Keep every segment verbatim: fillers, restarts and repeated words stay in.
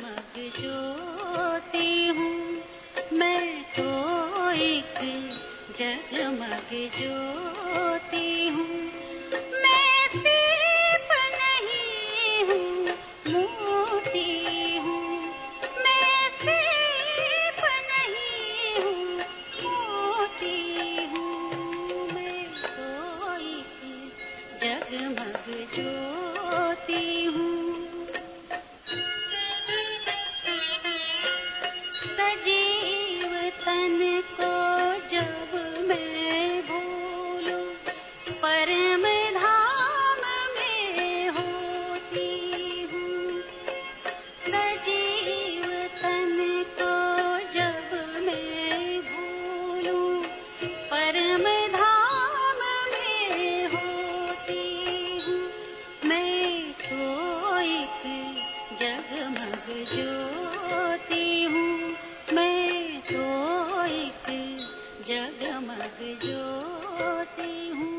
जगमग ज्योति हूँ, मैं तो एक जगमग ज्योति हूँ। मैं सिर्फ नहीं हूँ, मोती हूँ। मैं सिर्फ नहीं हूँ, मोती हूँ। मैं तो एक जगमग ज्योति हूँ। सजीव तन को जब मैं भूलूं, परम धाम में होती हूँ। सजीव तन को जब मैं भूलूं, परम धाम में होती हूँ। मैं तो एक जगमग ज्योति हूँ, मैं तो एक जगमग ज्योति हूँ।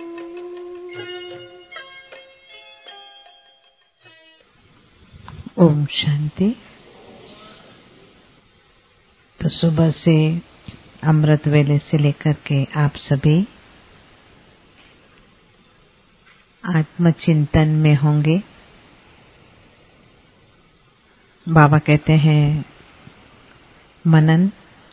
ओम शांति। तो सुबह से अमृत वेले से लेकर के आप सभी आत्मचिंतन में होंगे। बाबा कहते हैं मनन,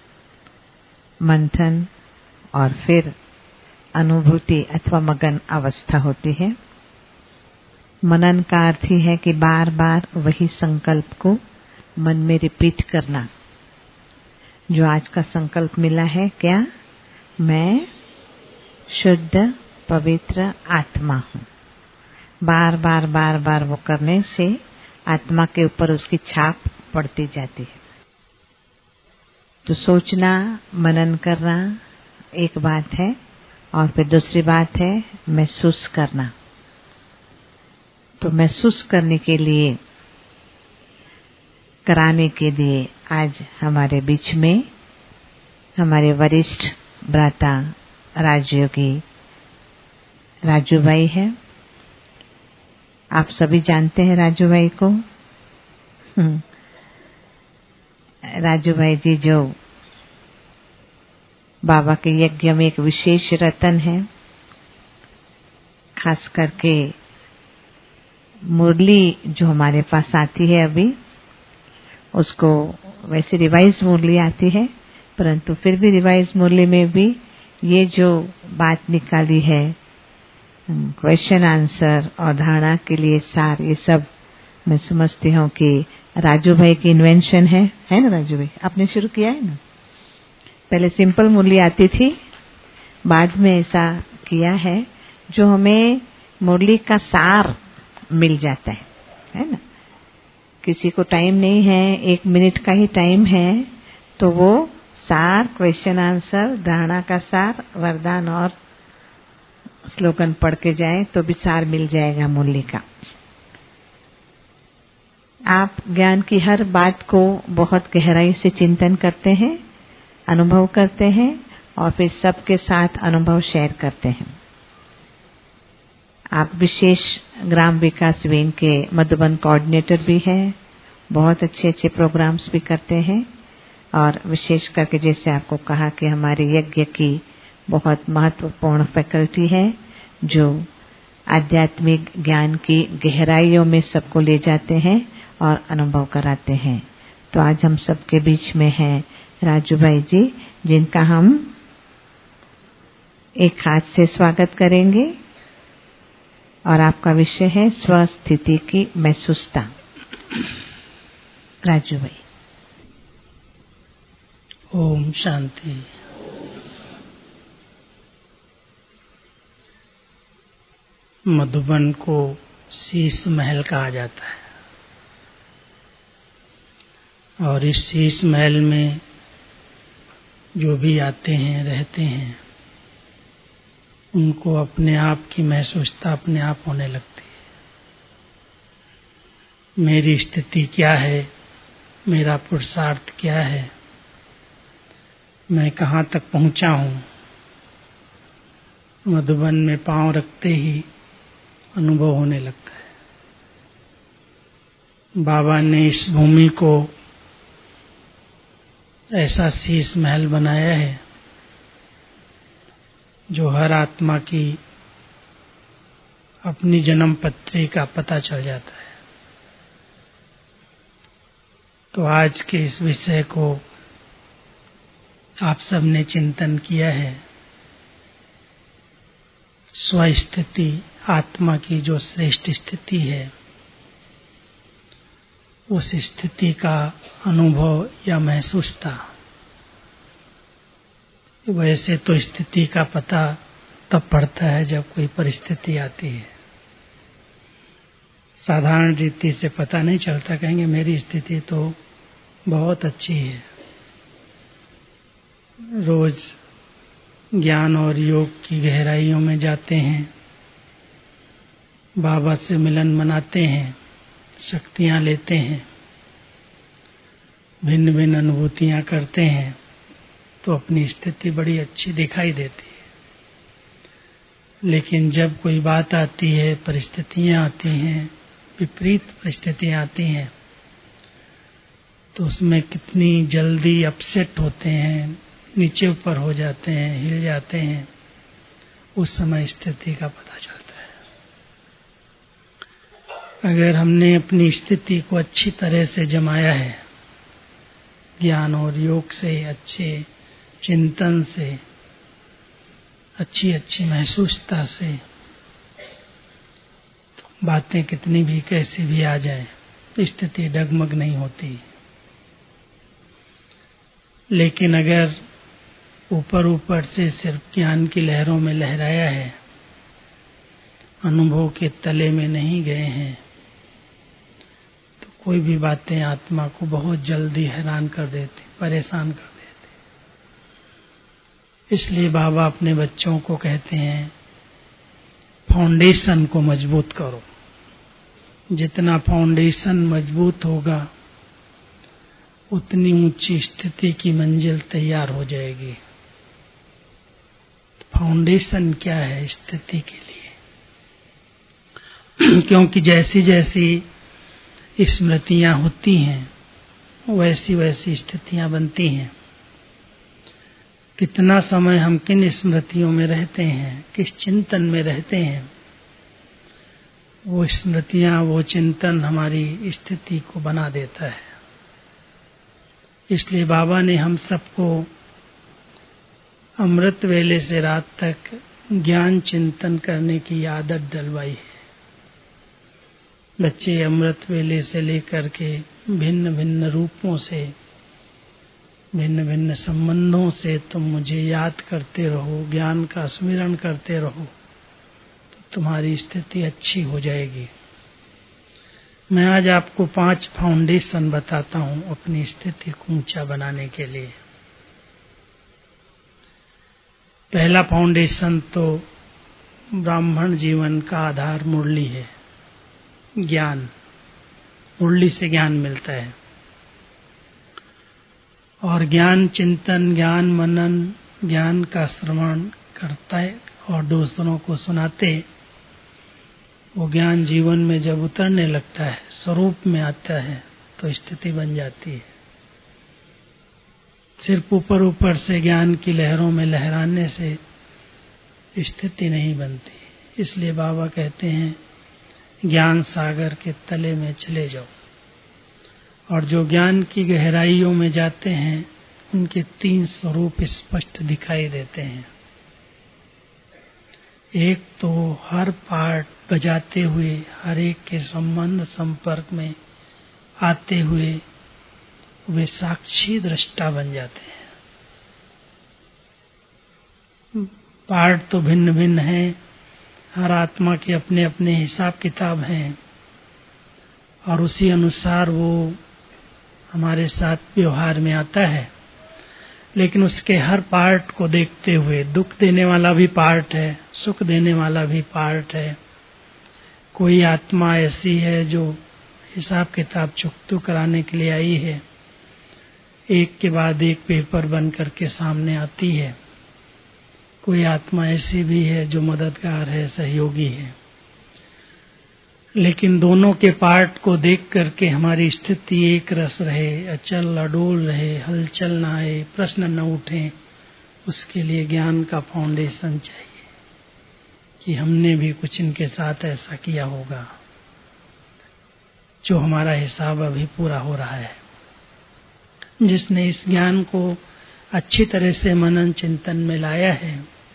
मंथन और फिर अनुभूति अथवा मगन अवस्था होती है। मनन का अर्थ ही है कि बार बार वही संकल्प को मन में रिपीट करना। जो आज का संकल्प मिला है, क्या? मैं शुद्ध पवित्र आत्मा हूँ। बार बार बार बार वो करने से आत्मा के ऊपर उसकी छाप पड़ती जाती है। तो सोचना, मनन करना एक बात है, और फिर दूसरी बात है महसूस करना। तो महसूस करने के लिए, कराने के लिए आज हमारे बीच में हमारे वरिष्ठ भ्राता राजयोगी राजू भाई है। आप सभी जानते हैं राजू भाई को। राजू भाई जी जो बाबा के यज्ञ में एक विशेष रतन है। खास करके मुरली जो हमारे पास आती है अभी, उसको वैसे रिवाइज मुरली आती है, परंतु फिर भी रिवाइज मुरली में भी ये जो बात निकाली है, क्वेश्चन आंसर और धारणा के लिए सार, ये सब मैं समझती हूँ कि राजू भाई की इन्वेंशन है। है ना राजू भाई? आपने शुरू किया है ना? पहले सिंपल मुरली आती थी, बाद में ऐसा किया है जो हमें मुरली का सार मिल जाता है। है ना? किसी को टाइम नहीं है, एक मिनट का ही टाइम है, तो वो सार, क्वेश्चन आंसर, धारणा का सार, वरदान और स्लोगन पढ़ के जाए तो भी सार मिल जाएगा मुरली का। आप ज्ञान की हर बात को बहुत गहराई से चिंतन करते हैं, अनुभव करते हैं और फिर सबके साथ अनुभव शेयर करते हैं। आप विशेष ग्राम विकास विंग के मधुबन कोऑर्डिनेटर भी हैं, बहुत अच्छे अच्छे प्रोग्राम्स भी करते हैं, और विशेष करके जैसे आपको कहा कि हमारे यज्ञ की बहुत महत्वपूर्ण फैकल्टी है जो आध्यात्मिक ज्ञान की गहराइयों में सबको ले जाते हैं और अनुभव कराते हैं। तो आज हम सबके बीच में हैं राजू भाई जी, जिनका हम एक हाथ से स्वागत करेंगे। और आपका विषय है स्वस्थिति की महसूसता। राजू भाई। ओम शांति। मधुबन को शीश महल कहा जाता है, और इस शीश महल में जो भी आते हैं, रहते हैं, उनको अपने आप की महसूसता अपने आप होने लगती है। मेरी स्थिति क्या है, मेरा पुरुषार्थ क्या है, मैं कहाँ तक पहुँचा हूँ, मधुबन में पांव रखते ही अनुभव होने लगता है। बाबा ने इस भूमि को ऐसा शीश महल बनाया है जो हर आत्मा की अपनी जन्म पत्री का पता चल जाता है। तो आज के इस विषय को आप सबने चिंतन किया है। स्वस्थिति, आत्मा की जो श्रेष्ठ स्थिति है, उस स्थिति का अनुभव या महसूस था। वैसे तो स्थिति का पता तब पड़ता है जब कोई परिस्थिति आती है। साधारण रीति से पता नहीं चलता, कहेंगे मेरी स्थिति तो बहुत अच्छी है। रोज ज्ञान और योग की गहराइयों में जाते हैं, बाबा से मिलन मनाते हैं, शक्तियां लेते हैं, भिन्न भिन्न अनुभूतियां करते हैं, तो अपनी स्थिति बड़ी अच्छी दिखाई देती है। लेकिन जब कोई बात आती है, परिस्थितियां आती हैं, विपरीत परिस्थितियां आती हैं, तो उसमें कितनी जल्दी अपसेट होते हैं, नीचे ऊपर हो जाते हैं, हिल जाते हैं। उस समय स्थिति का पता चलता है। अगर हमने अपनी स्थिति को अच्छी तरह से जमाया है, ज्ञान और योग से, अच्छे चिंतन से, अच्छी अच्छी महसूसता से, तो बातें कितनी भी कैसी भी आ जाए, स्थिति डगमग नहीं होती। लेकिन अगर ऊपर ऊपर से सिर्फ ज्ञान की लहरों में लहराया है, अनुभव के तले में नहीं गए हैं, तो कोई भी बातें आत्मा को बहुत जल्दी हैरान कर देती, परेशान कर देती। इसलिए बाबा अपने बच्चों को कहते हैं, फाउंडेशन को मजबूत करो। जितना फाउंडेशन मजबूत होगा, उतनी ऊंची स्थिति की मंजिल तैयार हो जाएगी। फाउंडेशन क्या है स्थिति के लिए? क्योंकि जैसी जैसी स्मृतियां होती हैं, वैसी वैसी स्थितियां बनती हैं। कितना समय हम किन स्मृतियों में रहते हैं, किस चिंतन में रहते हैं, वो स्मृतियां, वो चिंतन हमारी स्थिति को बना देता है। इसलिए बाबा ने हम सबको अमृत वेले से रात तक ज्ञान चिंतन करने की आदत डलवाई है। बच्चे अमृत वेले से लेकर के भिन्न भिन्न रूपों से, भिन्न भिन्न संबंधों से तुम मुझे याद करते रहो, ज्ञान का स्मरण करते रहो, तो तुम्हारी स्थिति अच्छी हो जाएगी। मैं आज आपको पांच फाउंडेशन बताता हूं अपनी स्थिति को ऊंचा बनाने के लिए। पहला फाउंडेशन तो ब्राह्मण जीवन का आधार मुरली है, ज्ञान। मुरली से ज्ञान मिलता है, और ज्ञान चिंतन, ज्ञान मनन, ज्ञान का श्रवण करता है और दूसरों को सुनाते। वो ज्ञान जीवन में जब उतरने लगता है, स्वरूप में आता है, तो स्थिति बन जाती है। सिर्फ ऊपर ऊपर से ज्ञान की लहरों में लहराने से स्थिति नहीं बनती। इसलिए बाबा कहते हैं, ज्ञान सागर के तले में चले जाओ। और जो ज्ञान की गहराइयों में जाते हैं, उनके तीन स्वरूप स्पष्ट दिखाई देते हैं। एक तो हर पार्ट बजाते हुए, हर एक के संबंध संपर्क में आते हुए वे साक्षी दृष्टा बन जाते हैं। पार्ट तो भिन्न भिन्न हैं, हर आत्मा के अपने अपने हिसाब किताब हैं, और उसी अनुसार वो हमारे साथ व्यवहार में आता है। लेकिन उसके हर पार्ट को देखते हुए, दुख देने वाला भी पार्ट है, सुख देने वाला भी पार्ट है। कोई आत्मा ऐसी है जो हिसाब किताब चुकतू कराने के लिए आई है, एक के बाद एक पेपर बन करके सामने आती है। कोई आत्मा ऐसी भी है जो मददगार है, सहयोगी है। लेकिन दोनों के पार्ट को देख करके हमारी स्थिति एक रस रहे, अचल अडोल रहे, हलचल न आए, प्रश्न न उठे, उसके लिए ज्ञान का फाउंडेशन चाहिए कि हमने भी कुछ इनके साथ ऐसा किया होगा जो हमारा हिसाब अभी पूरा हो रहा है। जिसने इस ज्ञान को अच्छी तरह से मनन चिंतन में लाया है,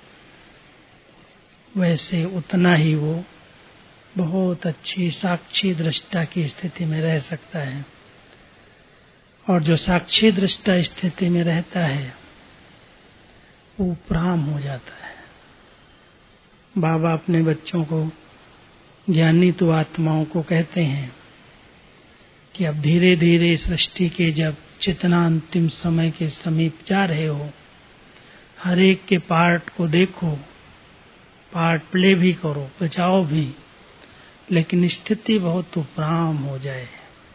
वैसे उतना ही वो बहुत अच्छी साक्षी दृष्टा की स्थिति में रह सकता है। और जो साक्षी दृष्टा स्थिति में रहता है वो उपराम हो जाता है। बाबा अपने बच्चों को, ज्ञानी तो आत्माओं को कहते हैं कि अब धीरे धीरे सृष्टि के जब चेतना अंतिम समय के समीप जा रहे हो, हर एक के पार्ट को देखो, पार्ट प्ले भी करो, बचाओ भी, लेकिन स्थिति बहुत उपराम हो जाए।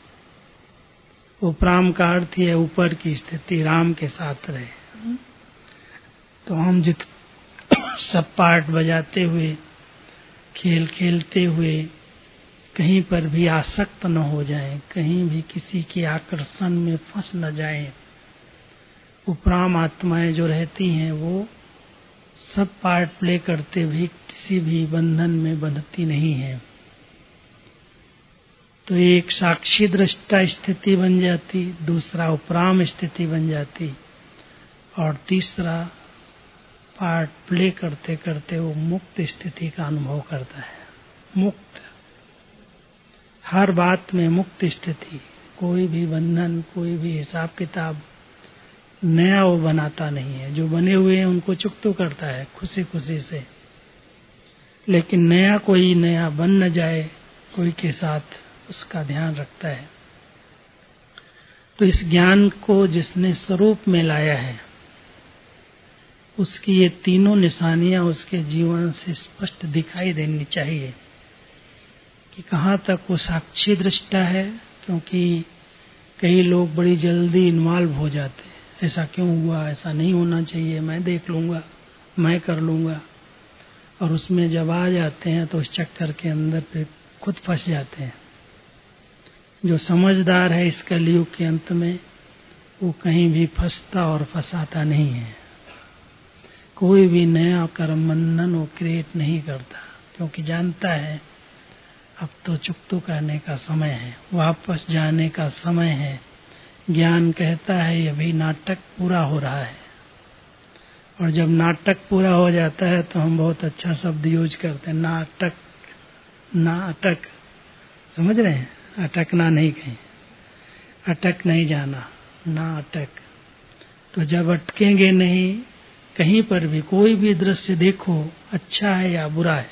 उपराम का अर्थ है ऊपर की स्थिति राम के साथ रहे। तो हम जित सब पार्ट बजाते हुए, खेल खेलते हुए कहीं पर भी आसक्त न हो जाएं, कहीं भी किसी के आकर्षण में फंस न जाएं। उपराम आत्माएं जो रहती हैं वो सब पार्ट प्ले करते भी किसी भी बंधन में बंधती नहीं है। तो एक साक्षी दृष्टा स्थिति बन जाती, दूसरा उपराम स्थिति बन जाती, और तीसरा पार्ट प्ले करते करते वो मुक्त स्थिति का अनुभव करता है। मुक्त, हर बात में मुक्त स्थिति, कोई भी बंधन, कोई भी हिसाब किताब नया वो बनाता नहीं है। जो बने हुए हैं उनको चुकतो करता है खुशी खुशी से, लेकिन नया कोई नया बन न जाए कोई के साथ, उसका ध्यान रखता है। तो इस ज्ञान को जिसने स्वरूप में लाया है, उसकी ये तीनों निशानियां उसके जीवन से स्पष्ट दिखाई देनी चाहिए कि कहाँ तक वो साक्षी दृष्टा है। क्योंकि कई लोग बड़ी जल्दी इन्वॉल्व हो जाते हैं, ऐसा क्यों हुआ, ऐसा नहीं होना चाहिए, मैं देख लूंगा, मैं कर लूंगा, और उसमें जब आ जाते हैं तो उस चक्कर के अंदर फिर खुद फंस जाते हैं। जो समझदार है इस कलयुग के अंत में, वो कहीं भी फंसता और फंसाता नहीं है। कोई भी नया कर्म बंधन वो क्रिएट नहीं करता, क्योंकि जानता है अब तो चुकतो करने का समय है, वापस जाने का समय है। ज्ञान कहता है अभी नाटक पूरा हो रहा है, और जब नाटक पूरा हो जाता है तो हम बहुत अच्छा शब्द यूज करते हैं, नाटक, नाटक, समझ रहे हैं? अटकना नहीं, कहीं अटक नहीं जाना, नाटक। तो जब अटकेंगे नहीं, कहीं पर भी कोई भी दृश्य देखो, अच्छा है या बुरा है,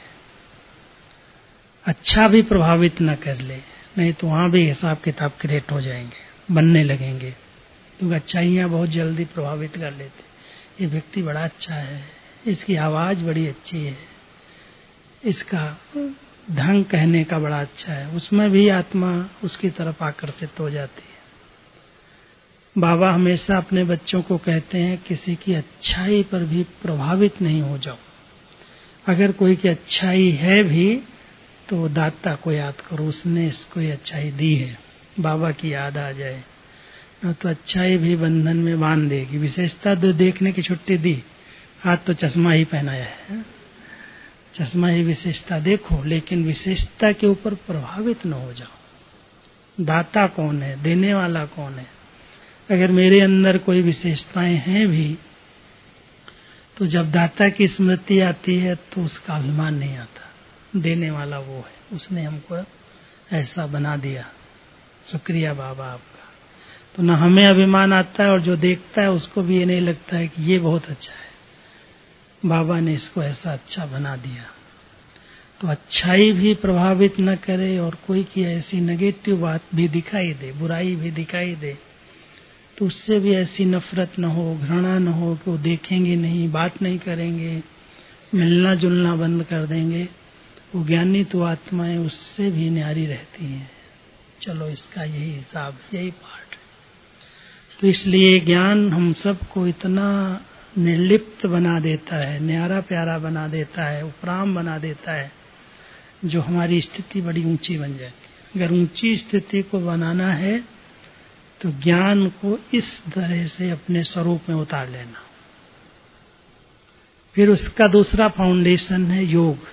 अच्छा भी प्रभावित न कर ले, नहीं तो वहां भी हिसाब किताब क्रिएट हो जाएंगे, बनने लगेंगे। क्योंकि अच्छाइयाँ बहुत जल्दी प्रभावित कर लेते। ये व्यक्ति बड़ा अच्छा है, इसकी आवाज बड़ी अच्छी है, इसका ढंग कहने का बड़ा अच्छा है, उसमें भी आत्मा उसकी तरफ आकर्षित हो जाती है। बाबा हमेशा अपने बच्चों को कहते हैं किसी की अच्छाई पर भी प्रभावित नहीं हो जाओ। अगर कोई की अच्छाई है भी तो दाता को याद करो, उसने इसको ये अच्छाई दी है, बाबा की याद आ जाए, न तो अच्छाई भी बंधन में बांध देगी। विशेषता तो देखने की छुट्टी दी, आज तो चश्मा ही पहनाया है, चश्मा ही विशेषता देखो, लेकिन विशेषता के ऊपर प्रभावित न हो जाओ। दाता कौन है, देने वाला कौन है? अगर मेरे अंदर कोई विशेषताएं हैं भी तो जब दाता की स्मृति आती है तो उसका अभिमान नहीं आता। देने वाला वो है, उसने हमको ऐसा बना दिया, शुक्रिया बाबा आपका। तो न हमें अभिमान आता है और जो देखता है उसको भी ये नहीं लगता है कि ये बहुत अच्छा है, बाबा ने इसको ऐसा अच्छा बना दिया। तो अच्छाई भी प्रभावित न करे और कोई की ऐसी नेगेटिव बात भी दिखाई दे, बुराई भी दिखाई दे, तो उससे भी ऐसी नफरत न हो, घृणा न हो कि वो देखेंगे नहीं, बात नहीं करेंगे, मिलना जुलना बंद कर देंगे। वो ज्ञानी तो आत्माएं उससे भी न्यारी रहती हैं। चलो इसका यही हिसाब, यही पाठ है। तो इसलिए ज्ञान हम सबको इतना निर्लिप्त बना देता है, न्यारा प्यारा बना देता है, उपराम बना देता है, जो हमारी स्थिति बड़ी ऊंची बन जाती है। अगर ऊंची स्थिति को बनाना है तो ज्ञान को इस तरह से अपने स्वरूप में उतार लेना। फिर उसका दूसरा फाउंडेशन है योग।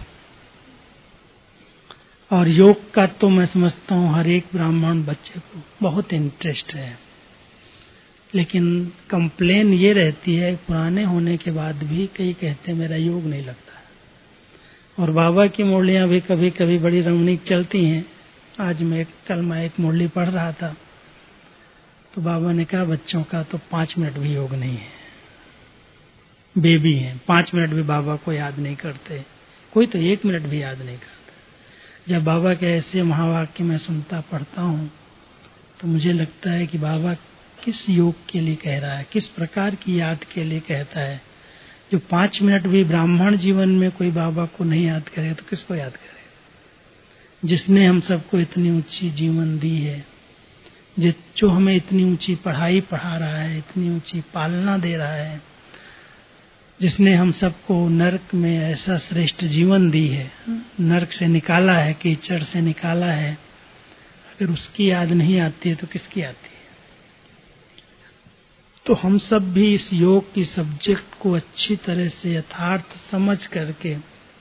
और योग का तो मैं समझता हूँ हर एक ब्राह्मण बच्चे को बहुत इंटरेस्ट है, लेकिन कंप्लेन ये रहती है पुराने होने के बाद भी कई कहते मेरा योग नहीं लगता। और बाबा की मुरलियां भी कभी कभी बड़ी रमणीक चलती हैं। आज मैं कल मैं एक मुरली पढ़ रहा था तो बाबा ने कहा बच्चों का तो पांच मिनट भी योग नहीं है, बेबी हैं, पांच मिनट भी बाबा को याद नहीं करते, कोई तो एक मिनट भी याद नहीं करते। जब बाबा के ऐसे महावाक्य मैं सुनता पढ़ता हूँ तो मुझे लगता है कि बाबा किस योग के लिए कह रहा है, किस प्रकार की याद के लिए कहता है। जो पांच मिनट भी ब्राह्मण जीवन में कोई बाबा को नहीं याद करे तो किसको याद करे? जिसने हम सबको इतनी ऊंची जीवन दी है, जो हमें इतनी ऊंची पढ़ाई पढ़ा रहा है, इतनी ऊंची पालना दे रहा है, जिसने हम सबको नरक में ऐसा श्रेष्ठ जीवन दी है, नरक से निकाला है, कीचड़ से निकाला है, अगर उसकी याद नहीं आती है तो किसकी आती है? तो हम सब भी इस योग की सब्जेक्ट को अच्छी तरह से यथार्थ समझ करके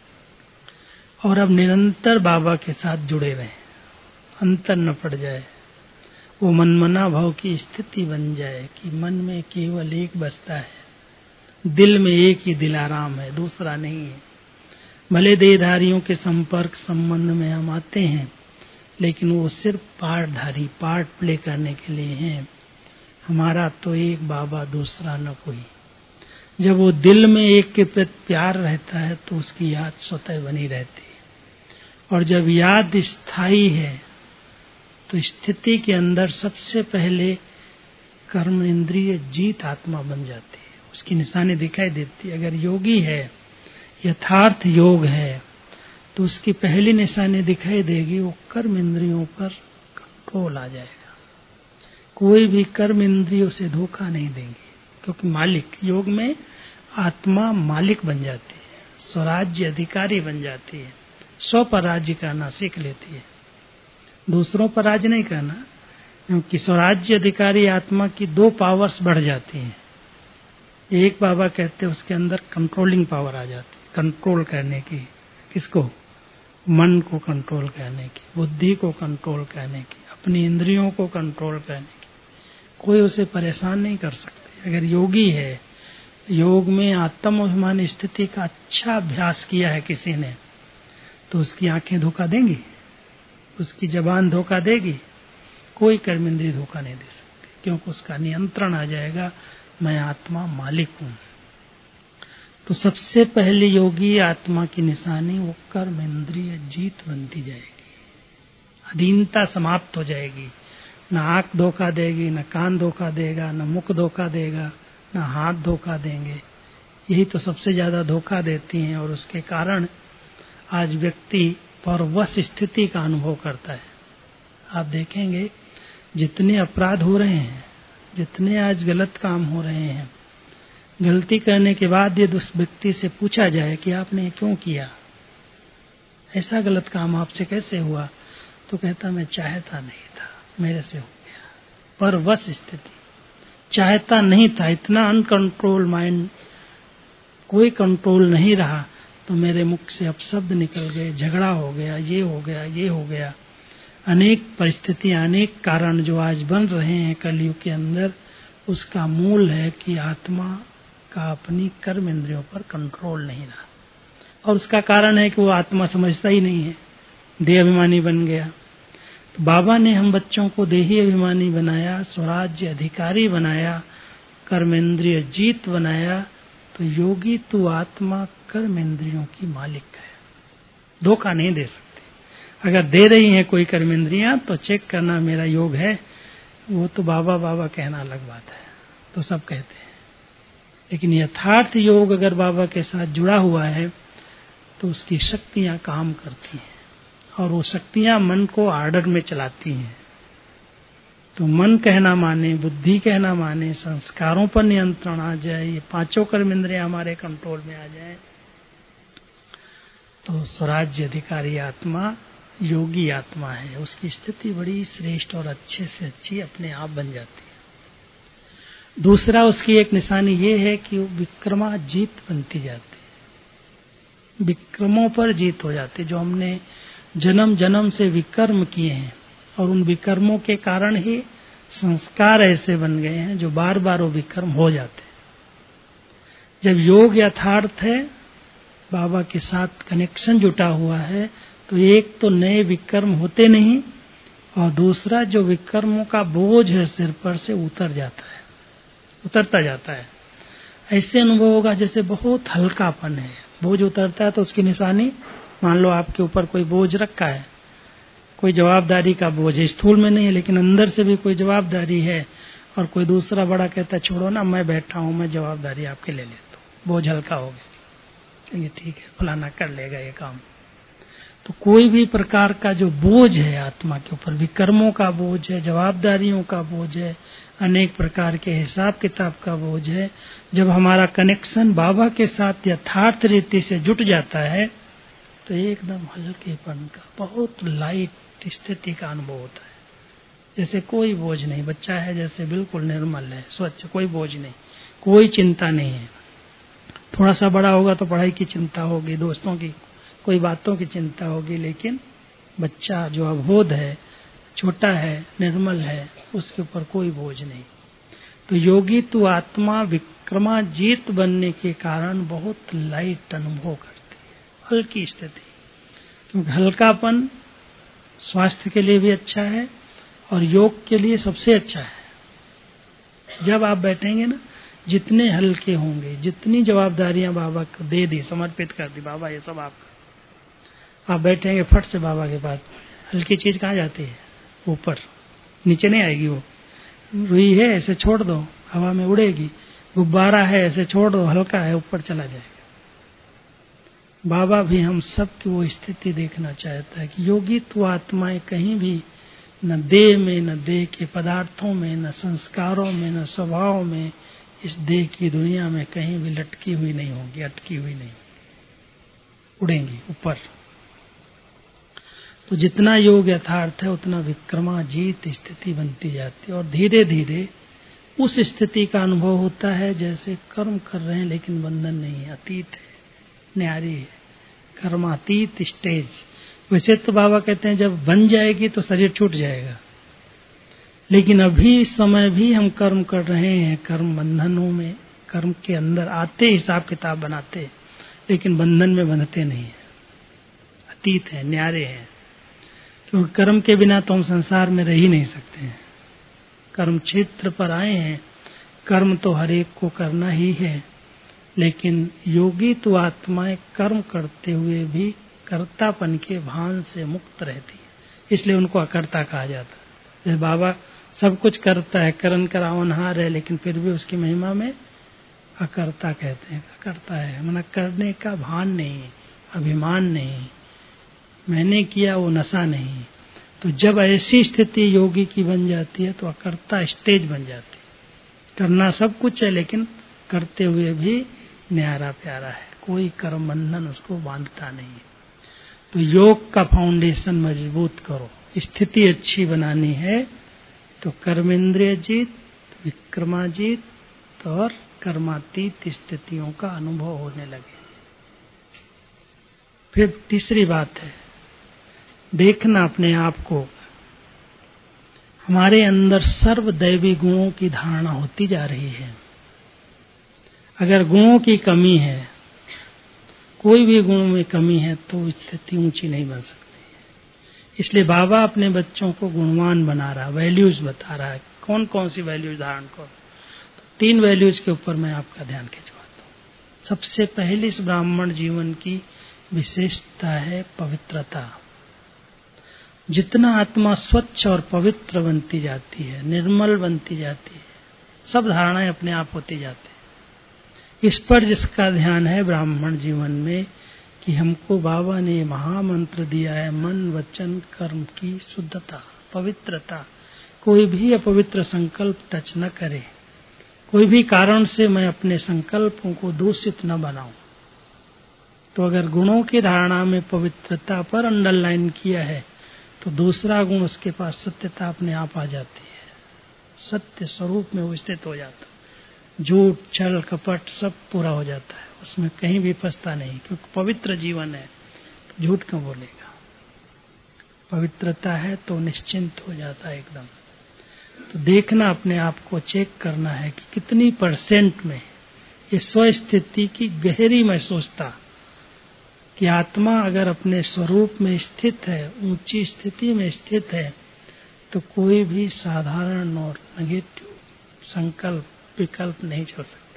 और अब निरंतर बाबा के साथ जुड़े रहें, अंतर न पड़ जाए, वो मनमना भाव की स्थिति बन जाए कि मन में केवल एक बसता है, दिल में एक ही दिलाराम है, दूसरा नहीं है। भले देहधारियों के संपर्क संबंध में हम आते हैं, लेकिन वो सिर्फ पार्टधारी, पार्ट प्ले करने के लिए हैं। हमारा तो एक बाबा, दूसरा न कोई। जब वो दिल में एक के प्रति प्यार रहता है तो उसकी याद स्वतः बनी रहती है। और जब याद स्थायी है तो स्थिति के अंदर सबसे पहले कर्म इंद्रिय जीत आत्मा बन जाती है, उसकी निशानी दिखाई देती है। अगर योगी है, यथार्थ योग है, तो उसकी पहली निशानी दिखाई देगी, वो कर्म इंद्रियों पर कंट्रोल आ जाएगा। कोई भी कर्म इंद्रियों से धोखा नहीं देंगे, क्योंकि मालिक, योग में आत्मा मालिक बन जाती है, स्वराज्य अधिकारी बन जाती है, स्व पर राज्य करना सीख लेती है, दूसरों पर राज नहीं करना। क्योंकि स्वराज्य अधिकारी आत्मा की दो पावर्स बढ़ जाती हैं। एक बाबा कहते हैं उसके अंदर कंट्रोलिंग पावर आ जाती है, कंट्रोल करने की। किसको? मन को कंट्रोल करने की, बुद्धि को कंट्रोल करने की, अपनी इंद्रियों को कंट्रोल करने की। कोई उसे परेशान नहीं कर सकते। अगर योगी है, योग में आत्माभिमान स्थिति का अच्छा अभ्यास किया है किसी ने, तो उसकी आंखें धोखा देंगी, उसकी जबान धोखा देगी, कोई कर्म इंद्रिय धोखा नहीं दे सकती, क्योंकि उसका नियंत्रण आ जाएगा, मैं आत्मा मालिक हूं। तो सबसे पहले योगी आत्मा की निशानी वो कर्म इंद्रिय जीत बनती जाएगी, अधीनता समाप्त हो जाएगी। न आंख धोखा देगी, न कान धोखा देगा, न मुख धोखा देगा, न हाथ धोखा देंगे। यही तो सबसे ज्यादा धोखा देती हैं, और उसके कारण आज व्यक्ति परवश स्थिति का अनुभव करता है। आप देखेंगे जितने अपराध हो रहे हैं, जितने आज गलत काम हो रहे हैं, गलती करने के बाद यदि उस व्यक्ति से पूछा जाए कि आपने क्यों किया, ऐसा गलत काम आपसे कैसे हुआ, तो कहता मैं चाहता नहीं था, मेरे से हो गया। परवश स्थिति, चाहता नहीं था, इतना अनकंट्रोल माइंड, कोई कंट्रोल नहीं रहा, तो मेरे मुख से अपशब्द निकल गए, झगड़ा हो गया, ये हो गया, ये हो गया। अनेक परिस्थितियां, अनेक कारण जो आज बन रहे हैं कलयुग के अंदर, उसका मूल है कि आत्मा का अपनी कर्म इंद्रियों पर कंट्रोल नहीं रहा। और उसका कारण है कि वो आत्मा समझता ही नहीं है, देह अभिमानी बन गया। तो बाबा ने हम बच्चों को देही अभिमानी बनाया, स्वराज्य अधिकारी बनाया, कर्म इंद्रिय जीत बनाया। तो योगी तो आत्मा कर्म इंद्रियों की मालिक है, धोखा नहीं दे सकते। अगर दे रही हैं कोई कर्म इंद्रियां तो चेक करना मेरा योग है, वो तो बाबा बाबा कहना अलग बात है, तो सब कहते हैं। लेकिन यथार्थ योग अगर बाबा के साथ जुड़ा हुआ है तो उसकी शक्तियां काम करती हैं, और वो शक्तियां मन को आर्डर में चलाती हैं। तो मन कहना माने, बुद्धि कहना माने, संस्कारों पर नियंत्रण आ जाए, ये पांचों कर्म इंद्रियां हमारे कंट्रोल में आ जाए, तो स्वराज्य अधिकारी आत्मा योगी आत्मा है, उसकी स्थिति बड़ी श्रेष्ठ और अच्छे से अच्छी अपने आप बन जाती है। दूसरा उसकी एक निशानी ये है कि वो विक्रमा जीत बनती जाती है, विक्रमों पर जीत हो जाती है। जो हमने जन्म जन्म से विकर्म किए हैं और उन विकर्मों के कारण ही संस्कार ऐसे बन गए हैं जो बार बार वो विकर्म हो जाते हैं। जब योग यथार्थ है, बाबा के साथ कनेक्शन जुटा हुआ है, तो एक तो नए विकर्म होते नहीं और दूसरा जो विकर्मों का बोझ है सिर पर से उतर जाता है, उतरता जाता है। ऐसे अनुभव होगा जैसे बहुत हल्कापन है, बोझ उतरता है। तो उसकी निशानी, मान लो आपके ऊपर कोई बोझ रखा है, कोई जवाबदारी का बोझ है, स्थूल में नहीं है लेकिन अंदर से भी कोई जवाबदारी है, और कोई दूसरा बड़ा कहता है छोड़ो ना, मैं बैठा हूं, मैं जवाबदारी आपके ले लेता हूं, बोझ हल्का हो गया, चलिए ठीक है फलाना कर लेगा ये काम। तो कोई भी प्रकार का जो बोझ है आत्मा के ऊपर, विकर्मों का बोझ है, जवाबदारियों का बोझ है, अनेक प्रकार के हिसाब किताब का बोझ है, जब हमारा कनेक्शन बाबा के साथ यथार्थ रीति से जुट जाता है तो एकदम हल्केपन का, बहुत लाइट स्थिति का अनुभव होता है। जैसे कोई बोझ नहीं, बच्चा है जैसे बिल्कुल निर्मल है, स्वच्छ, कोई बोझ नहीं, कोई चिंता नहीं है। थोड़ा सा बड़ा होगा तो पढ़ाई की चिंता होगी, दोस्तों की कोई बातों की चिंता होगी, लेकिन बच्चा जो अबोध है, छोटा है, निर्मल है, उसके ऊपर कोई बोझ नहीं। तो योगी तो आत्मा विक्रमाजीत बनने के कारण बहुत लाइट अनुभव करती है, हल्की स्थिति, क्योंकि हल्कापन स्वास्थ्य के लिए भी अच्छा है और योग के लिए सबसे अच्छा है। जब आप बैठेंगे ना, जितने हल्के होंगे, जितनी जवाबदारियां बाबा को दे दी, समर्पित कर दी, बाबा ये सब आपका, आप बैठेंगे फट से बाबा के पास, हल्की चीज कहाँ जाती है? ऊपर, नीचे नहीं आएगी। वो रुई है ऐसे छोड़ दो, हवा में उड़ेगी। गुब्बारा है ऐसे छोड़ दो, हल्का है, ऊपर चला जाएगा। बाबा भी हम सब की वो स्थिति देखना चाहता है कि योगी तो आत्माएं कहीं भी न देह में, न देह के पदार्थों में, न संस्कारों में, न स्वभाव में, इस देह की दुनिया में कहीं भी लटकी हुई नहीं होगी, अटकी हुई नहीं, उड़ेंगी ऊपर। तो जितना योग यथार्थ है उतना विक्रमाजीत स्थिति बनती जाती है और धीरे धीरे उस स्थिति का अनुभव होता है जैसे कर्म कर रहे हैं लेकिन बंधन नहीं है, अतीत है, न्यारी है, कर्मातीत स्टेज। वैसे तो बाबा कहते हैं जब बन जाएगी तो शरीर छूट जाएगा, लेकिन अभी इस समय भी हम कर्म कर रहे हैं, कर्म बंधनों में, कर्म के अंदर आते हिसाब किताब बनाते, लेकिन बंधन में बंधते नहीं है, अतीत है, न्यारे हैं। क्योंकि कर्म के बिना तो हम संसार में रह ही नहीं सकते हैं। कर्म क्षेत्र पर आए हैं, कर्म तो हर एक को करना ही है, लेकिन योगी तो आत्माएं कर्म करते हुए भी कर्तापन के भान से मुक्त रहती है, इसलिए उनको अकर्ता कहा जाता है। जैसे बाबा सब कुछ करता है, करण करावनहार है, लेकिन फिर भी उसकी महिमा में अकर्ता कहते हैं। अकर्ता है मतलब करने का भान नहीं, अभिमान नहीं, मैंने किया वो नशा नहीं। तो जब ऐसी स्थिति योगी की बन जाती है तो अकर्ता स्टेज बन जाती है। करना सब कुछ है लेकिन करते हुए भी न्यारा प्यारा है, कोई कर्म बंधन उसको बांधता नहीं। तो योग का फाउंडेशन मजबूत करो, स्थिति अच्छी बनानी है तो कर्मेंद्रिय जीत, विक्रमाजीत और कर्मातीत स्थितियों का अनुभव होने लगे। फिर तीसरी बात है देखना अपने आप को, हमारे अंदर सर्वदैवी गुणों की धारणा होती जा रही है। अगर गुणों की कमी है, कोई भी गुण में कमी है, तो स्थिति ऊंची नहीं बन सकती। इसलिए बाबा अपने बच्चों को गुणवान बना रहा, वैल्यूज बता रहा है। कौन कौन सी वैल्यूज धारण करो? तो तीन वैल्यूज के ऊपर मैं आपका ध्यान खिंचवाता हूँ। सबसे पहले इस ब्राह्मण जीवन की विशेषता है पवित्रता। जितना आत्मा स्वच्छ और पवित्र बनती जाती है, निर्मल बनती जाती है, सब धारणाएं अपने आप होती जाती है। इस पर जिसका ध्यान है ब्राह्मण जीवन में कि हमको बाबा ने महामंत्र दिया है, मन वचन कर्म की शुद्धता, पवित्रता, कोई भी अपवित्र संकल्प टच न करे, कोई भी कारण से मैं अपने संकल्पों को दूषित न बनाऊं, तो अगर गुणों की धारणा में पवित्रता पर अंडरलाइन किया है तो दूसरा गुण उसके पास सत्यता अपने आप आ जाती है, सत्य स्वरूप में वो स्थित हो जाता है। झूठ छल कपट सब पूरा हो जाता है, उसमें कहीं भी फंसता नहीं, क्योंकि पवित्र जीवन है तो झूठ क्यों बोलेगा। पवित्रता है तो निश्चिंत हो जाता है एकदम। तो देखना, अपने आप को चेक करना है कि कितनी परसेंट में ये स्व स्थिति की गहरी महसूसता कि आत्मा अगर अपने स्वरूप में स्थित है, ऊंची स्थिति में स्थित है, तो कोई भी साधारण और नेगेटिव संकल्प विकल्प नहीं चल सकते।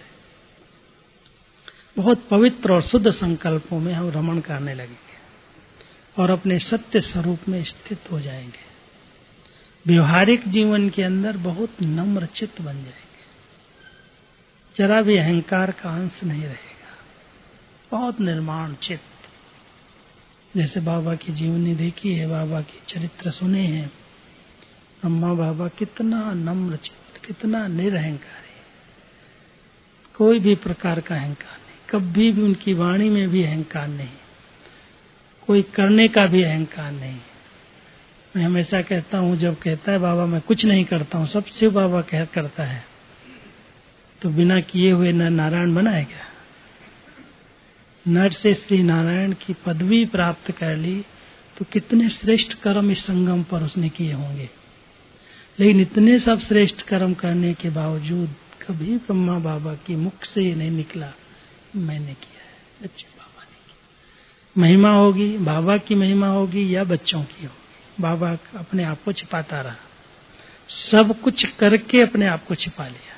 बहुत पवित्र और शुद्ध संकल्पों में हम रमण करने लगेंगे और अपने सत्य स्वरूप में स्थित हो जाएंगे। व्यवहारिक जीवन के अंदर बहुत नम्र चित्त बन जाएंगे, जरा भी अहंकार का अंश नहीं रहेगा, बहुत निर्माण चित्त। जैसे बाबा की जीवनी देखी है, बाबा की चरित्र सुने हैं, ब्रह्मा बाबा कितना नम्र चित्त, कितना निरअहंकारी, कोई भी प्रकार का अहंकार नहीं, कभी भी उनकी वाणी में भी अहंकार नहीं, कोई करने का भी अहंकार नहीं। मैं हमेशा कहता हूँ, जब कहता है बाबा मैं कुछ नहीं करता हूँ, सबसे बाबा कह करता है, तो बिना किए हुए न नारायण बनाए क्या? नर से श्री नारायण की पदवी प्राप्त कर ली तो कितने श्रेष्ठ कर्म इस संगम पर उसने किए होंगे। लेकिन इतने सब श्रेष्ठ कर्म करने के बावजूद कभी ब्रह्मा बाबा की मुख से ये नहीं निकला मैंने किया है, बच्चे बाबा ने किया। महिमा होगी बाबा की, महिमा होगी या बच्चों की होगी, बाबा अपने आप को छिपाता रहा, सब कुछ करके अपने आप को छिपा लिया।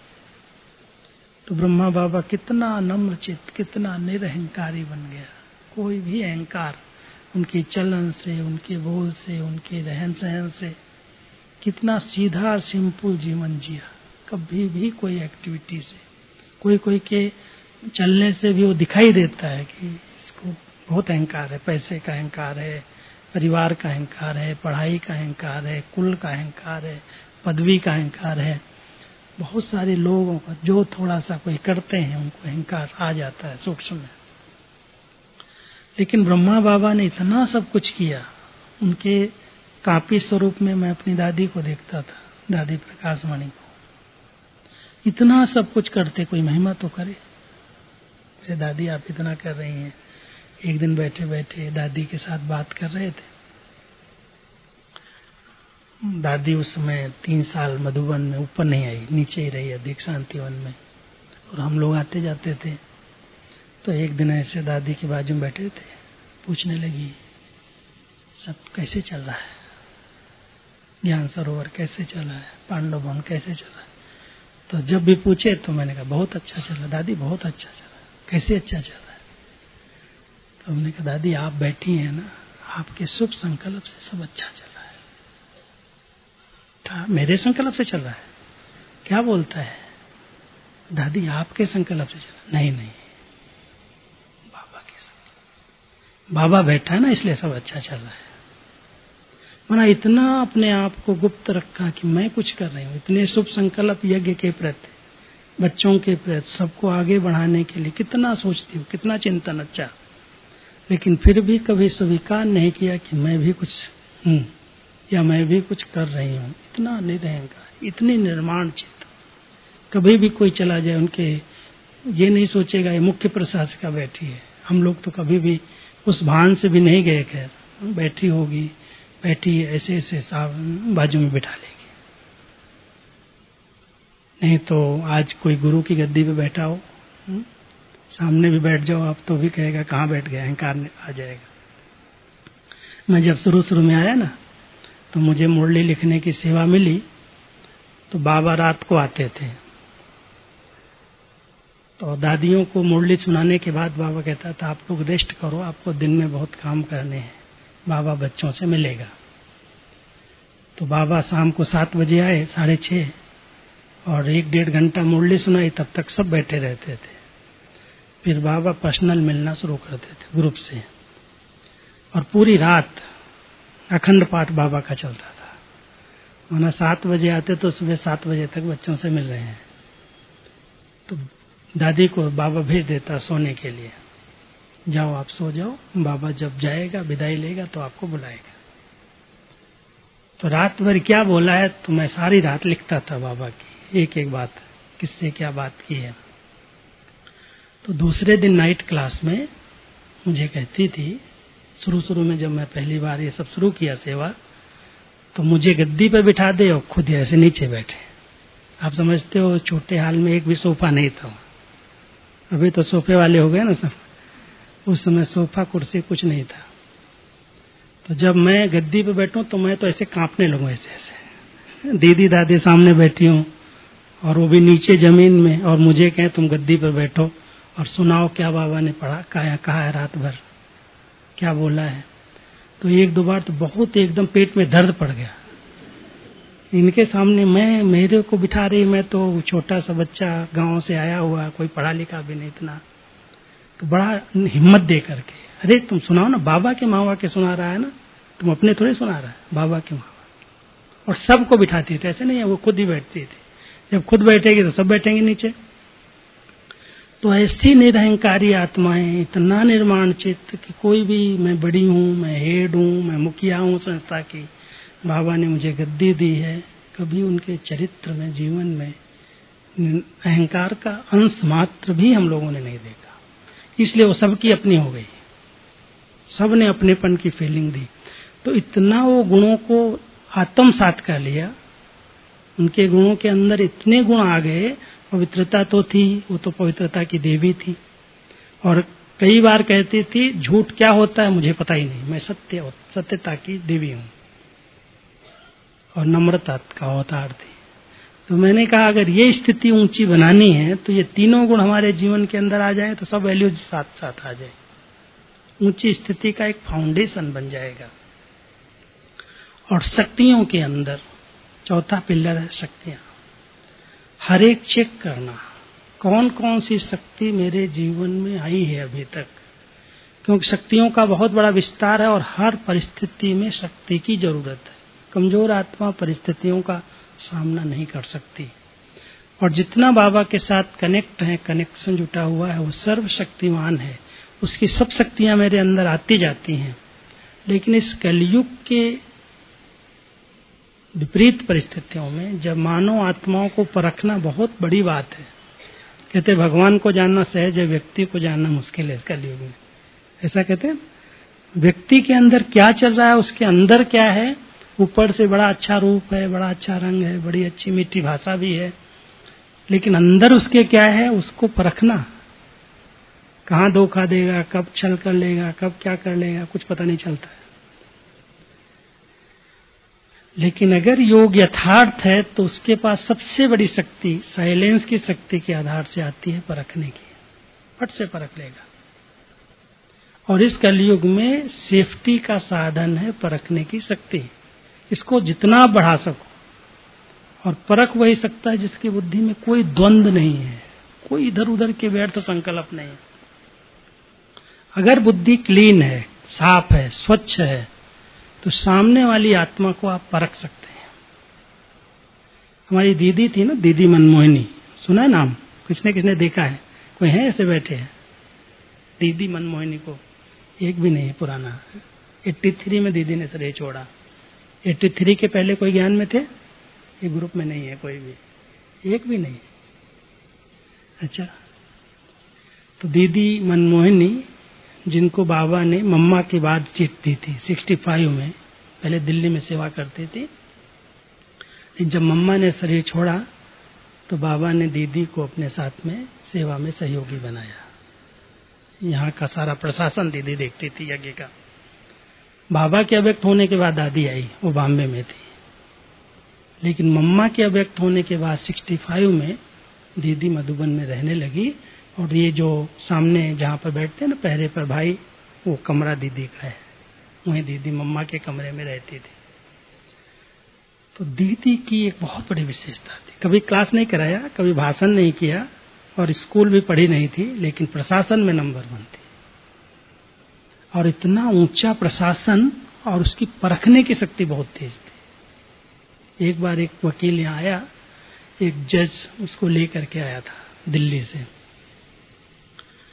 तो ब्रह्मा बाबा कितना नम्र चित्त, कितना निरअहंकारी बन गया। कोई भी अहंकार उनके चलन से, उनके बोल से, उनके रहन सहन से, कितना सीधा सिंपल जीवन जिया। कभी भी कोई एक्टिविटी से, कोई कोई के चलने से भी वो दिखाई देता है कि इसको बहुत अहंकार है, पैसे का अहंकार है, परिवार का अहंकार है, पढ़ाई का अहंकार है, कुल का अहंकार है, पदवी का अहंकार है। बहुत सारे लोगों का जो थोड़ा सा कोई करते हैं उनको अहंकार आ जाता है सूक्ष्म में। लेकिन ब्रह्मा बाबा ने इतना सब कुछ किया। उनके कापी स्वरूप में मैं अपनी दादी को देखता था, दादी प्रकाश मणि को, इतना सब कुछ करते, कोई महिमा तो करे। मेरे दादी आप इतना कर रही हैं। एक दिन बैठे बैठे दादी के साथ बात कर रहे थे। दादी उस समय तीन साल मधुबन में ऊपर नहीं आई, नीचे ही रही अधिक शांतिवन में, और हम लोग आते जाते थे। तो एक दिन ऐसे दादी के बाजू में बैठे थे, पूछने लगी सब कैसे चल रहा है, ज्ञान सरोवर कैसे चल रहा है, पांडव भवन कैसे चल रहा है। तो जब भी पूछे तो मैंने कहा बहुत अच्छा चल रहा है दादी, बहुत अच्छा चल रहा है। कैसे अच्छा चल रहा है? तो हमने कहा दादी आप बैठी हैं ना, आपके शुभ संकल्प से सब अच्छा चल रहा है। मेरे संकल्प से चल रहा है? क्या बोलता है? दादी आपके संकल्प से चल रहा है। नहीं नहीं, बाबा के संकल्प। बाबा बैठा है ना इसलिए सब अच्छा चल रहा है। मना इतना अपने आप को गुप्त रखा कि मैं कुछ कर रही हूँ। इतने शुभ संकल्प यज्ञ के प्रति, बच्चों के प्रति, सबको आगे बढ़ाने के लिए कितना सोचती हूँ, कितना चिंतन अच्छा, लेकिन फिर भी कभी स्वीकार नहीं किया कि मैं भी कुछ हूँ या मैं भी कुछ कर रही हूँ। इतना निरअहंकार, इतनी निर्माण चित्त। कभी भी कोई चला जाए उनके ये नहीं सोचेगा ये मुख्य प्रशासिका बैठी है। हम लोग तो कभी भी उस भान से भी नहीं गए। खैर बैठी होगी, बैठी ऐसे ऐसे साहब बाजू में बिठा लेगी। नहीं तो आज कोई गुरु की गद्दी पे बैठा हो, सामने भी बैठ जाओ आप तो भी कहेगा कहाँ बैठ गया, अहंकार आ जाएगा। मैं जब शुरू शुरू में आया ना तो मुझे मुरली लिखने की सेवा मिली। तो बाबा रात को आते थे, तो दादियों को मुरली सुनाने के बाद बाबा कहता था आप लोग रेस्ट करो, आपको दिन में बहुत काम करने हैं, बाबा बच्चों से मिलेगा। तो बाबा शाम को सात बजे आए, साढ़े छः, और एक डेढ़ घंटा मुरली सुनाई। तब तक सब बैठे रहते थे। फिर बाबा पर्सनल मिलना शुरू करते थे ग्रुप से, और पूरी रात अखंड पाठ बाबा का चलता था। माना सात बजे आते तो सुबह सात बजे तक बच्चों से मिल रहे हैं। तो दादी को बाबा भेज देता सोने के लिए। जाओ आप सो जाओ, बाबा जब जाएगा विदाई लेगा तो आपको बुलाएगा। तो रात भर क्या बोला है तो मैं सारी रात लिखता था बाबा की एक एक बात, किससे क्या बात की है। तो दूसरे दिन नाइट क्लास में मुझे कहती थी, शुरू शुरू में जब मैं पहली बार ये सब शुरू किया सेवा, तो मुझे गद्दी पर बिठा दे और खुद ऐसे नीचे बैठे। आप समझते हो छोटे हाल में एक भी सोफा नहीं था, अभी तो सोफे वाले हो गए ना सब, उस समय सोफा कुर्सी कुछ नहीं था। तो जब मैं गद्दी पे बैठूं तो मैं तो ऐसे कांपने लगूं, ऐसे ऐसे। दीदी दादी सामने बैठी हूं और वो भी नीचे जमीन में, और मुझे कहें तुम गद्दी पर बैठो और सुनाओ क्या बाबा ने पढ़ा, कहा कहा है रात भर, क्या बोला है। तो एक दो बार तो बहुत एकदम पेट में दर्द पड़ गया। इनके सामने मैं, मेरे को बिठा रही, मैं तो छोटा सा बच्चा गांव से आया हुआ, कोई पढ़ा लिखा भी नहीं इतना। तो बड़ा हिम्मत दे करके, अरे तुम सुनाओ ना, बाबा के मावा के सुना रहा है ना, तुम अपने थोड़े सुना रहा है, बाबा के मावा। और सबको बिठाती थी, ऐसे नहीं है वो खुद ही बैठती थी। जब खुद बैठेगी तो सब बैठेंगे नीचे। तो ऐसी निरहंकारी आत्माएं, इतना निर्माण चित्त कि कोई भी, मैं बड़ी हूँ, मैं हेड हूँ, मैं मुखिया हूँ संस्था की, बाबा ने मुझे गद्दी दी है, कभी उनके चरित्र में, जीवन में अहंकार का अंश मात्र भी हम लोगों ने नहीं देखा। इसलिए वो सबकी अपनी हो गई, सब ने अपनेपन की फीलिंग दी। तो इतना वो गुणों को आत्मसात कर लिया, उनके गुणों के अंदर इतने गुण आ गए। पवित्रता तो थी, वो तो पवित्रता की देवी थी। और कई बार कहती थी झूठ क्या होता है मुझे पता ही नहीं, मैं सत्य सत्यता की देवी हूँ। और नम्रता का अवतार थी। तो मैंने कहा अगर ये स्थिति ऊंची बनानी है तो ये तीनों गुण हमारे जीवन के अंदर आ जाए तो सब वैल्यूज साथ साथ आ जाए, ऊंची स्थिति का एक फाउंडेशन बन जाएगा। और शक्तियों के अंदर चौथा पिलर है शक्तियां। हर एक चेक करना कौन कौन सी शक्ति मेरे जीवन में आई है अभी तक, क्योंकि शक्तियों का बहुत बड़ा विस्तार है और हर परिस्थिति में शक्ति की जरूरत है। कमजोर आत्मा परिस्थितियों का सामना नहीं कर सकती। और जितना बाबा के साथ कनेक्ट है, कनेक्शन जुटा हुआ है, वो सर्वशक्तिमान है, उसकी सब शक्तियां मेरे अंदर आती जाती हैं। लेकिन इस कलयुग के विपरीत परिस्थितियों में जब मानव आत्माओं को परखना बहुत बड़ी बात है, कहते भगवान को जानना सहज है, व्यक्ति को जानना मुश्किल है इस कलयुग में, ऐसा कहते हैं। व्यक्ति के अंदर क्या चल रहा है, उसके अंदर क्या है, ऊपर से बड़ा अच्छा रूप है, बड़ा अच्छा रंग है, बड़ी अच्छी मीठी भाषा भी है, लेकिन अंदर उसके क्या है उसको परखना, कहाँ धोखा देगा, कब छल कर लेगा, कब क्या कर लेगा, कुछ पता नहीं चलता है। लेकिन अगर योग यथार्थ है तो उसके पास सबसे बड़ी शक्ति साइलेंस की शक्ति के आधार से आती है परखने की, फट से परख लेगा। और इस कलयुग में सेफ्टी का साधन है परखने की शक्ति, इसको जितना बढ़ा सको। और परख वही सकता है जिसकी बुद्धि में कोई द्वंद्व नहीं है, कोई इधर उधर के व्यर्थ संकल्प नहीं है। अगर बुद्धि क्लीन है, साफ है, स्वच्छ है, तो सामने वाली आत्मा को आप परख सकते हैं। हमारी दीदी थी ना, दीदी मनमोहिनी, सुना है नाम, किसने किसने देखा है, कोई है ऐसे बैठे हैं? दीदी मनमोहिनी को एक भी नहीं पुराना, तिरासी में दीदी ने शरीर छोड़ा। तिरासी के पहले कोई ज्ञान में थे? ये ग्रुप में नहीं है कोई भी, एक भी नहीं। अच्छा, तो दीदी मनमोहिनी जिनको बाबा ने मम्मा की बाद चिट दी थी पैंसठ में, पहले दिल्ली में सेवा करती थी। जब मम्मा ने शरीर छोड़ा तो बाबा ने दीदी को अपने साथ में सेवा में सहयोगी बनाया। यहाँ का सारा प्रशासन दीदी देखती थी यज्ञ का। बाबा के अव्यक्त होने के बाद दादी आई, वो बॉम्बे में थी। लेकिन मम्मा के अव्यक्त होने के बाद पैंसठ में दीदी मधुबन में रहने लगी। और ये जो सामने जहाँ पर बैठते हैं ना पहरे पर भाई, वो कमरा दीदी का है, वहीं दीदी मम्मा के कमरे में रहती थी। तो दीदी की एक बहुत बड़ी विशेषता थी, कभी क्लास नहीं कराया, कभी भाषण नहीं किया, और स्कूल भी पढ़ी नहीं थी, लेकिन प्रशासन में नंबर वन थी। और इतना ऊंचा प्रशासन, और उसकी परखने की शक्ति बहुत तेज थी। एक बार एक वकील यहाँ आया, एक जज उसको लेकर के आया था दिल्ली से,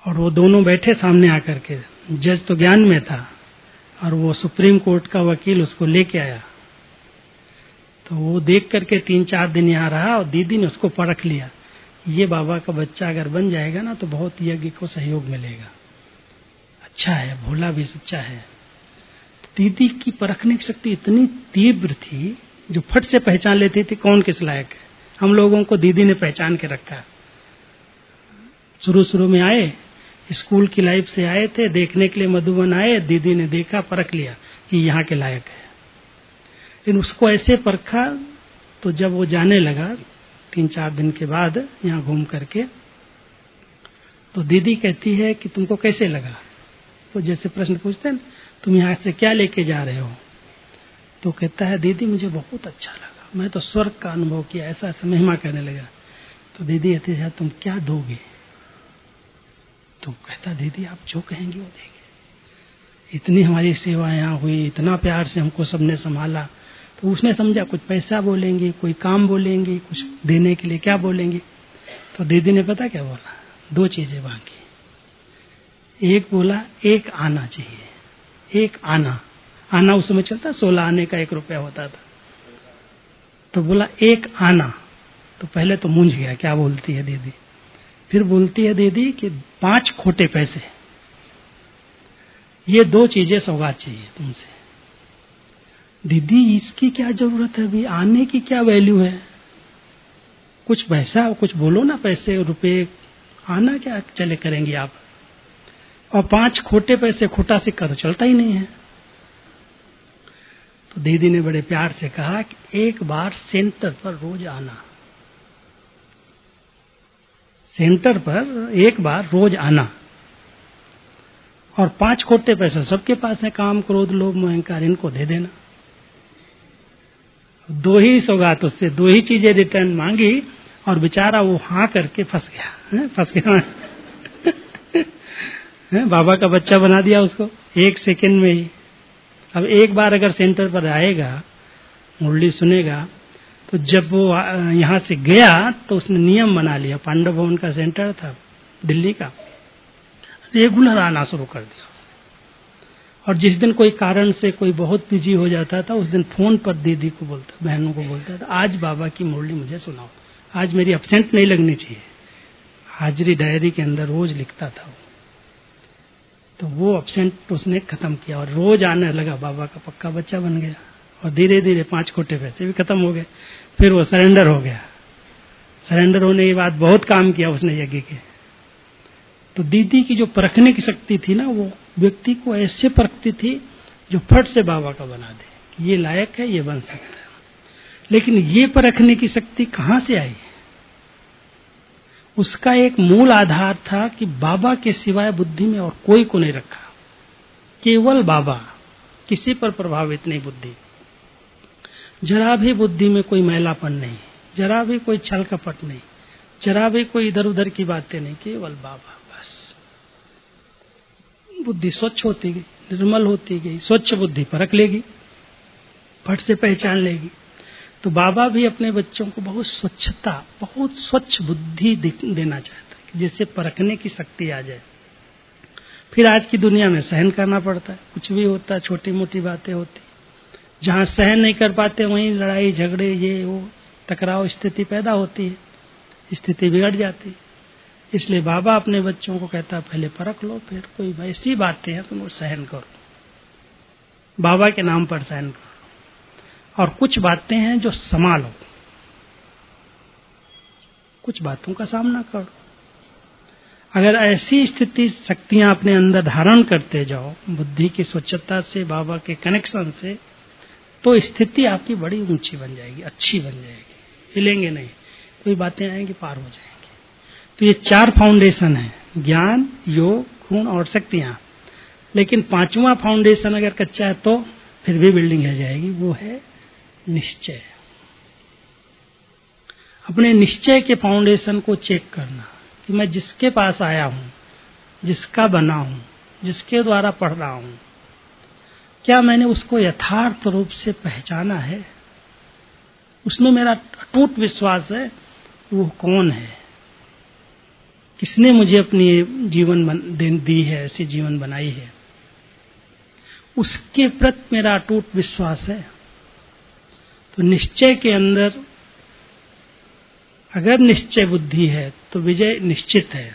और वो दोनों बैठे सामने आकर के, जज तो ज्ञान में था और वो सुप्रीम कोर्ट का वकील उसको लेके आया। तो वो देख करके तीन चार दिन यहाँ रहा और दीदी ने उसको परख लिया, ये बाबा का बच्चा अगर बन जाएगा ना तो बहुत यज्ञ को सहयोग मिलेगा, अच्छा है, भोला भी सच्चा है। तो दीदी की परखने की शक्ति इतनी तीव्र थी जो फट से पहचान लेती थी कौन किस लायक है। हम लोगों को दीदी ने पहचान के रखा। शुरू शुरू में आए, स्कूल की लाइफ से आए थे, देखने के लिए मधुबन आए, दीदी ने देखा, परख लिया कि यहाँ के लायक है। लेकिन उसको ऐसे परखा तो जब वो जाने लगा तीन चार दिन के बाद यहाँ घूम करके, तो दीदी कहती है कि तुमको कैसे लगा। तो जैसे प्रश्न पूछते हैं, तुम यहाँ से क्या लेके जा रहे हो, तो कहता है दीदी मुझे बहुत अच्छा लगा, मैं तो स्वर्ग का अनुभव किया, ऐसा ऐसा महिमा करने लगा। तो दीदी कहती है तुम क्या दोगे। तो कहता दीदी आप जो कहेंगे वो देंगे। इतनी हमारी सेवा यहाँ हुई, इतना प्यार से हमको सबने संभाला। तो उसने समझा कुछ पैसा बोलेंगे, कोई काम बोलेंगे, कुछ देने के लिए क्या बोलेंगे। तो दीदी ने पता क्या बोला, दो चीजें मांगी। एक बोला एक आना चाहिए, एक आना। आना उस समय चलता, सोलह आने का एक रुपया होता था। तो बोला एक आना। तो पहले तो मूंझ गया, क्या बोलती है दीदी। फिर बोलती है दीदी कि पांच खोटे पैसे, ये दो चीजें सौगात चाहिए तुमसे। दीदी इसकी क्या जरूरत है, अभी आने की क्या वैल्यू है, कुछ पैसा कुछ बोलो ना, पैसे रुपए, आना क्या चले करेंगी आप। और पांच खोटे पैसे, खोटा सिक्का तो चलता ही नहीं है। तो दीदी ने बड़े प्यार से कहा कि एक बार सेंटर पर रोज आना, सेंटर पर एक बार रोज आना, और पांच खोटे पैसे सबके पास है, काम क्रोध लोभ मोह अहंकार, इनको दे देना। दो ही सौगात उससे, दो ही चीजें रिटर्न मांगी और बेचारा वो हाँ करके फंस गया, फंस गया बाबा का बच्चा बना दिया उसको एक सेकंड में ही। अब एक बार अगर सेंटर पर आएगा, मुरली सुनेगा, तो जब वो यहाँ से गया तो उसने नियम बना लिया, पांडव भवन का सेंटर था दिल्ली का, रेगुलर आना शुरू कर दिया उसने। और जिस दिन कोई कारण से कोई बहुत बिजी हो जाता था, उस दिन फोन पर दीदी को बोलता, बहनों को बोलता था, आज बाबा की मुरली मुझे सुनाओ, आज मेरी एब्सेंट नहीं लगनी चाहिए। हाजिरी डायरी के अंदर रोज लिखता था वो। तो वो एब्सेंट उसने खत्म किया और रोज आने लगा, बाबा का पक्का बच्चा बन गया। और धीरे धीरे पांच खोटे पैसे भी खत्म हो गए। फिर वो सरेंडर हो गया। सरेंडर होने के बाद बहुत काम किया उसने यज्ञ के। तो दीदी की जो परखने की शक्ति थी ना, वो व्यक्ति को ऐसे परखती थी जो फट से बाबा का बना दे कि ये लायक है, ये बन सकता है। लेकिन ये परखने की शक्ति कहाँ से आई? उसका एक मूल आधार था कि बाबा के सिवाय बुद्धि में और कोई को नहीं रखा, केवल बाबा, किसी पर प्रभावित नहीं बुद्धि। जरा भी बुद्धि में कोई मैलापन नहीं, जरा भी कोई छल कपट नहीं, जरा भी कोई इधर उधर की बातें नहीं, केवल बाबा बस। बुद्धि स्वच्छ होती गई, निर्मल होती गई। स्वच्छ बुद्धि परख लेगी, फट से पहचान लेगी। तो बाबा भी अपने बच्चों को बहुत स्वच्छता, बहुत स्वच्छ बुद्धि देना चाहता है जिससे परखने की शक्ति आ जाए। फिर आज की दुनिया में सहन करना पड़ता है, कुछ भी होता है, छोटी मोटी बातें होती, जहाँ सहन नहीं कर पाते वहीं लड़ाई झगड़े, ये वो टकराव स्थिति पैदा होती है, स्थिति बिगड़ जाती है। इसलिए बाबा अपने बच्चों को कहता है पहले परख लो, फिर कोई वैसी बातें हैं तुम वो सहन करो, बाबा के नाम पर सहन करो। और कुछ बातें हैं जो संभालो, कुछ बातों का सामना करो। अगर ऐसी स्थिति शक्तियां अपने अंदर धारण करते जाओ बुद्धि की स्वच्छता से, बाबा के कनेक्शन से, तो स्थिति आपकी बड़ी ऊंची बन जाएगी, अच्छी बन जाएगी, हिलेंगे नहीं, कोई बातें आएंगी पार हो जाएंगी। तो ये चार फाउंडेशन है, ज्ञान, योग, गुण और शक्तियां। लेकिन पांचवा फाउंडेशन अगर कच्चा है तो फिर भी बिल्डिंग रह जाएगी, वो है निश्चय। अपने निश्चय के फाउंडेशन को चेक करना कि मैं जिसके पास आया हूं, जिसका बना हूं, जिसके द्वारा पढ़ रहा हूं, क्या मैंने उसको यथार्थ रूप से पहचाना है? उसमें मेरा अटूट विश्वास है वो कौन है, किसने मुझे अपनी जीवन बन, दी है, ऐसी जीवन बनाई है, उसके प्रति मेरा अटूट विश्वास है। तो निश्चय के अंदर अगर निश्चय बुद्धि है तो विजय निश्चित है।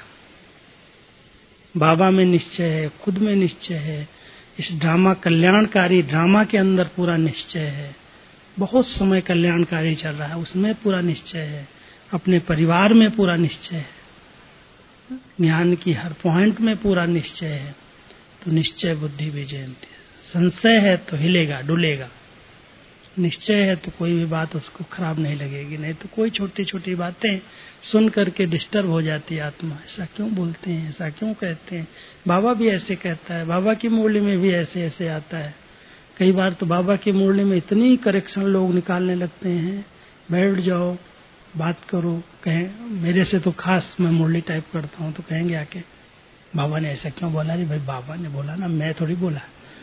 बाबा में निश्चय है, खुद में निश्चय है, इस ड्रामा कल्याणकारी ड्रामा के अंदर पूरा निश्चय है। बहुत समय कल्याणकारी चल रहा है, उसमें पूरा निश्चय है। अपने परिवार में पूरा निश्चय है, ज्ञान की हर पॉइंट में पूरा निश्चय है। तो निश्चय बुद्धि विजयंती। संशय है तो हिलेगा डुलेगा, निश्चय है तो कोई भी बात उसको खराब नहीं लगेगी। नहीं तो कोई छोटी छोटी बातें सुन करके डिस्टर्ब हो जाती है आत्मा। ऐसा क्यों बोलते हैं, ऐसा क्यों कहते हैं, बाबा भी ऐसे कहता है, बाबा की मुरली में भी ऐसे ऐसे आता है। कई बार तो बाबा की मुरली में इतनी करेक्शन लोग निकालने लगते हैं, बैठ जाओ बात करो, कहें मेरे से तो खास मैं मुरली टाइप करता हूँ, तो कहेंगे आके बाबा ने ऐसा क्यों बोला। रे भाई बाबा ने बोला ना, मैं थोड़ी बोला।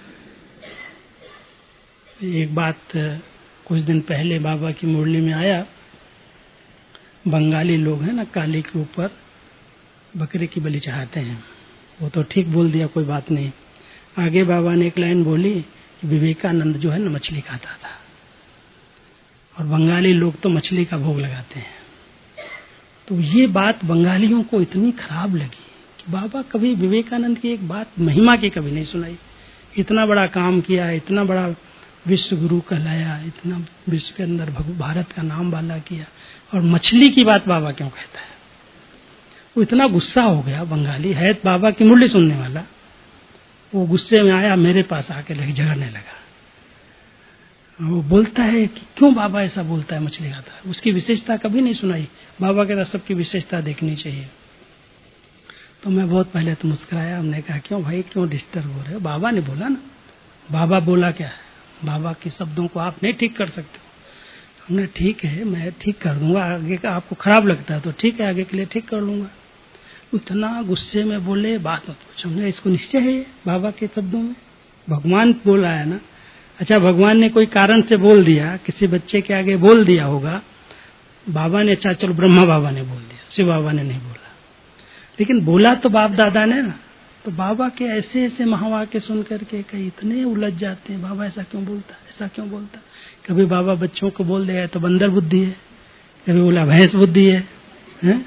एक बात कुछ दिन पहले बाबा की मुरली में आया, बंगाली लोग हैं ना, काली के ऊपर बकरे की बलि चढ़ाते हैं। वो तो ठीक बोल दिया, कोई बात नहीं। आगे बाबा ने एक लाइन बोली कि विवेकानंद जो है ना मछली खाता था, और बंगाली लोग तो मछली का भोग लगाते हैं। तो ये बात बंगालियों को इतनी खराब लगी कि बाबा कभी विवेकानंद की एक बात महिमा की कभी नहीं सुनाई। इतना बड़ा काम किया, इतना बड़ा विश्व गुरु कहलाया, इतना विश्व के अंदर भारत का नाम वाला किया, और मछली की बात बाबा क्यों कहता है। वो इतना गुस्सा हो गया, बंगाली है बाबा की मुरली सुनने वाला, वो गुस्से में आया, मेरे पास आके लगे झगड़ने लगा। वो बोलता है कि क्यों बाबा ऐसा बोलता है, मछली खाता है। उसकी विशेषता कभी नहीं सुनाई। बाबा कहता सबकी विशेषता देखनी चाहिए। तो मैं बहुत पहले तो मुस्कुराया, हमने कहा क्यों भाई, क्यों डिस्टर्ब हो रहे हो, बाबा ने बोला ना। बाबा बोला क्या है, बाबा के शब्दों को आप नहीं ठीक कर सकते हो। हमने ठीक है, मैं ठीक कर दूंगा, आगे का आपको खराब लगता है तो ठीक है, आगे के लिए ठीक कर लूंगा। उतना गुस्से में बोले, बात मत पूछो। हमने इसको निश्चय है बाबा के शब्दों में, भगवान बोला है ना। अच्छा, भगवान ने कोई कारण से बोल दिया, किसी बच्चे के आगे बोल दिया होगा, बाबा ने, अच्छा चलो ब्रह्मा बाबा ने बोल दिया, शिव बाबा ने नहीं बोला, लेकिन बोला तो बाप दादा ने ना। तो बाबा के ऐसे ऐसे महावाक्य सुन करके कई इतने उलझ जाते हैं, बाबा ऐसा क्यों बोलता, ऐसा क्यों बोलता। कभी बाबा बच्चों को बोल देगा तो बंदर बुद्धि है, कभी बोला भैंस बुद्धि है, है?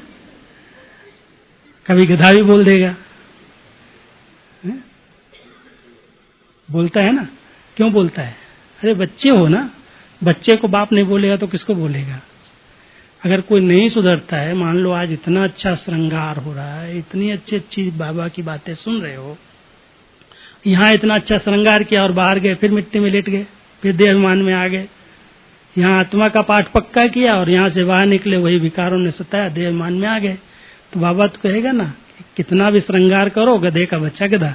कभी गधा भी बोल देगा, है? बोलता है ना। क्यों बोलता है, अरे बच्चे हो ना, बच्चे को बाप नहीं बोलेगा तो किसको बोलेगा। अगर कोई नहीं सुधरता है, मान लो आज इतना अच्छा श्रृंगार हो रहा है, इतनी अच्छी अच्छी बाबा की बातें सुन रहे हो, यहाँ इतना अच्छा श्रृंगार किया और बाहर गए, फिर मिट्टी में लेट गए, फिर देहाभिमान में आ गए। यहाँ आत्मा का पाठ पक्का किया और यहाँ से बाहर निकले, वही विकारों ने सताया, देहाभिमान में आ गए। तो बाबा तो कहेगा ना, कितना भी श्रृंगार करो, गधे का बच्चा गधा।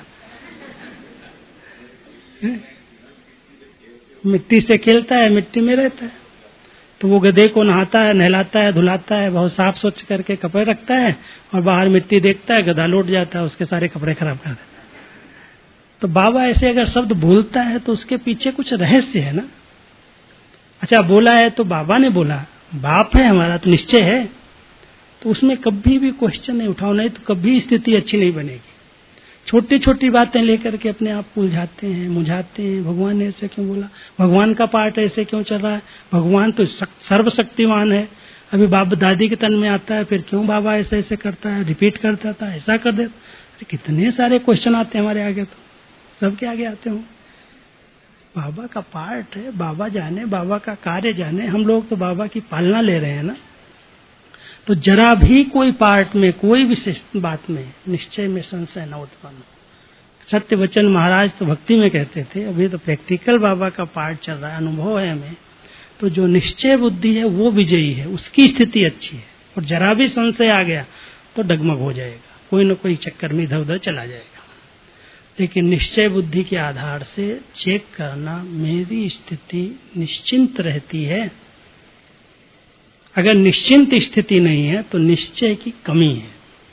मिट्टी से खेलता है, मिट्टी में रहता है। तो वो गधे को नहाता है, नहलाता है, धुलाता है, बहुत साफ स्वच्छ करके कपड़े रखता है, और बाहर मिट्टी देखता है, गधा लौट जाता है, उसके सारे कपड़े खराब कर देता है। तो बाबा ऐसे अगर शब्द बोलता है तो उसके पीछे कुछ रहस्य है ना। अच्छा, बोला है तो बाबा ने बोला, बाप है हमारा तो निश्चय है, तो उसमें कभी भी क्वेश्चन नहीं उठाओ, नहीं तो कभी स्थिति अच्छी नहीं बनेगी। छोटी छोटी बातें लेकर के अपने आप उलझाते हैं, मुझाते हैं। भगवान ने ऐसे क्यों बोला, भगवान का पार्ट ऐसे क्यों चल रहा है, भगवान तो सर्वशक्तिमान है, अभी बाप दादी के तन में आता है, फिर क्यों बाबा ऐसे ऐसे करता है, रिपीट करता था, ऐसा कर देता। अरे कितने सारे क्वेश्चन आते हैं हमारे आगे, तो सबके आगे आते हो। बाबा का पार्ट है, बाबा जाने, बाबा का कार्य जाने। हम लोग तो बाबा की पालना ले रहे हैं ना। तो जरा भी कोई पार्ट में, कोई विशेष बात में, निश्चय में संशय न उत्पन्न हो। सत्य वचन महाराज तो भक्ति में कहते थे, अभी तो प्रैक्टिकल बाबा का पार्ट चल रहा है, अनुभव है हमें। तो जो निश्चय बुद्धि है वो विजयी है, उसकी स्थिति अच्छी है। और जरा भी संशय आ गया तो डगमग हो जाएगा, कोई न कोई चक्कर में इधर उधर चला जाएगा। लेकिन निश्चय बुद्धि के आधार से चेक करना, मेरी स्थिति निश्चिंत रहती है। अगर निश्चिंत स्थिति नहीं है तो निश्चय की कमी है।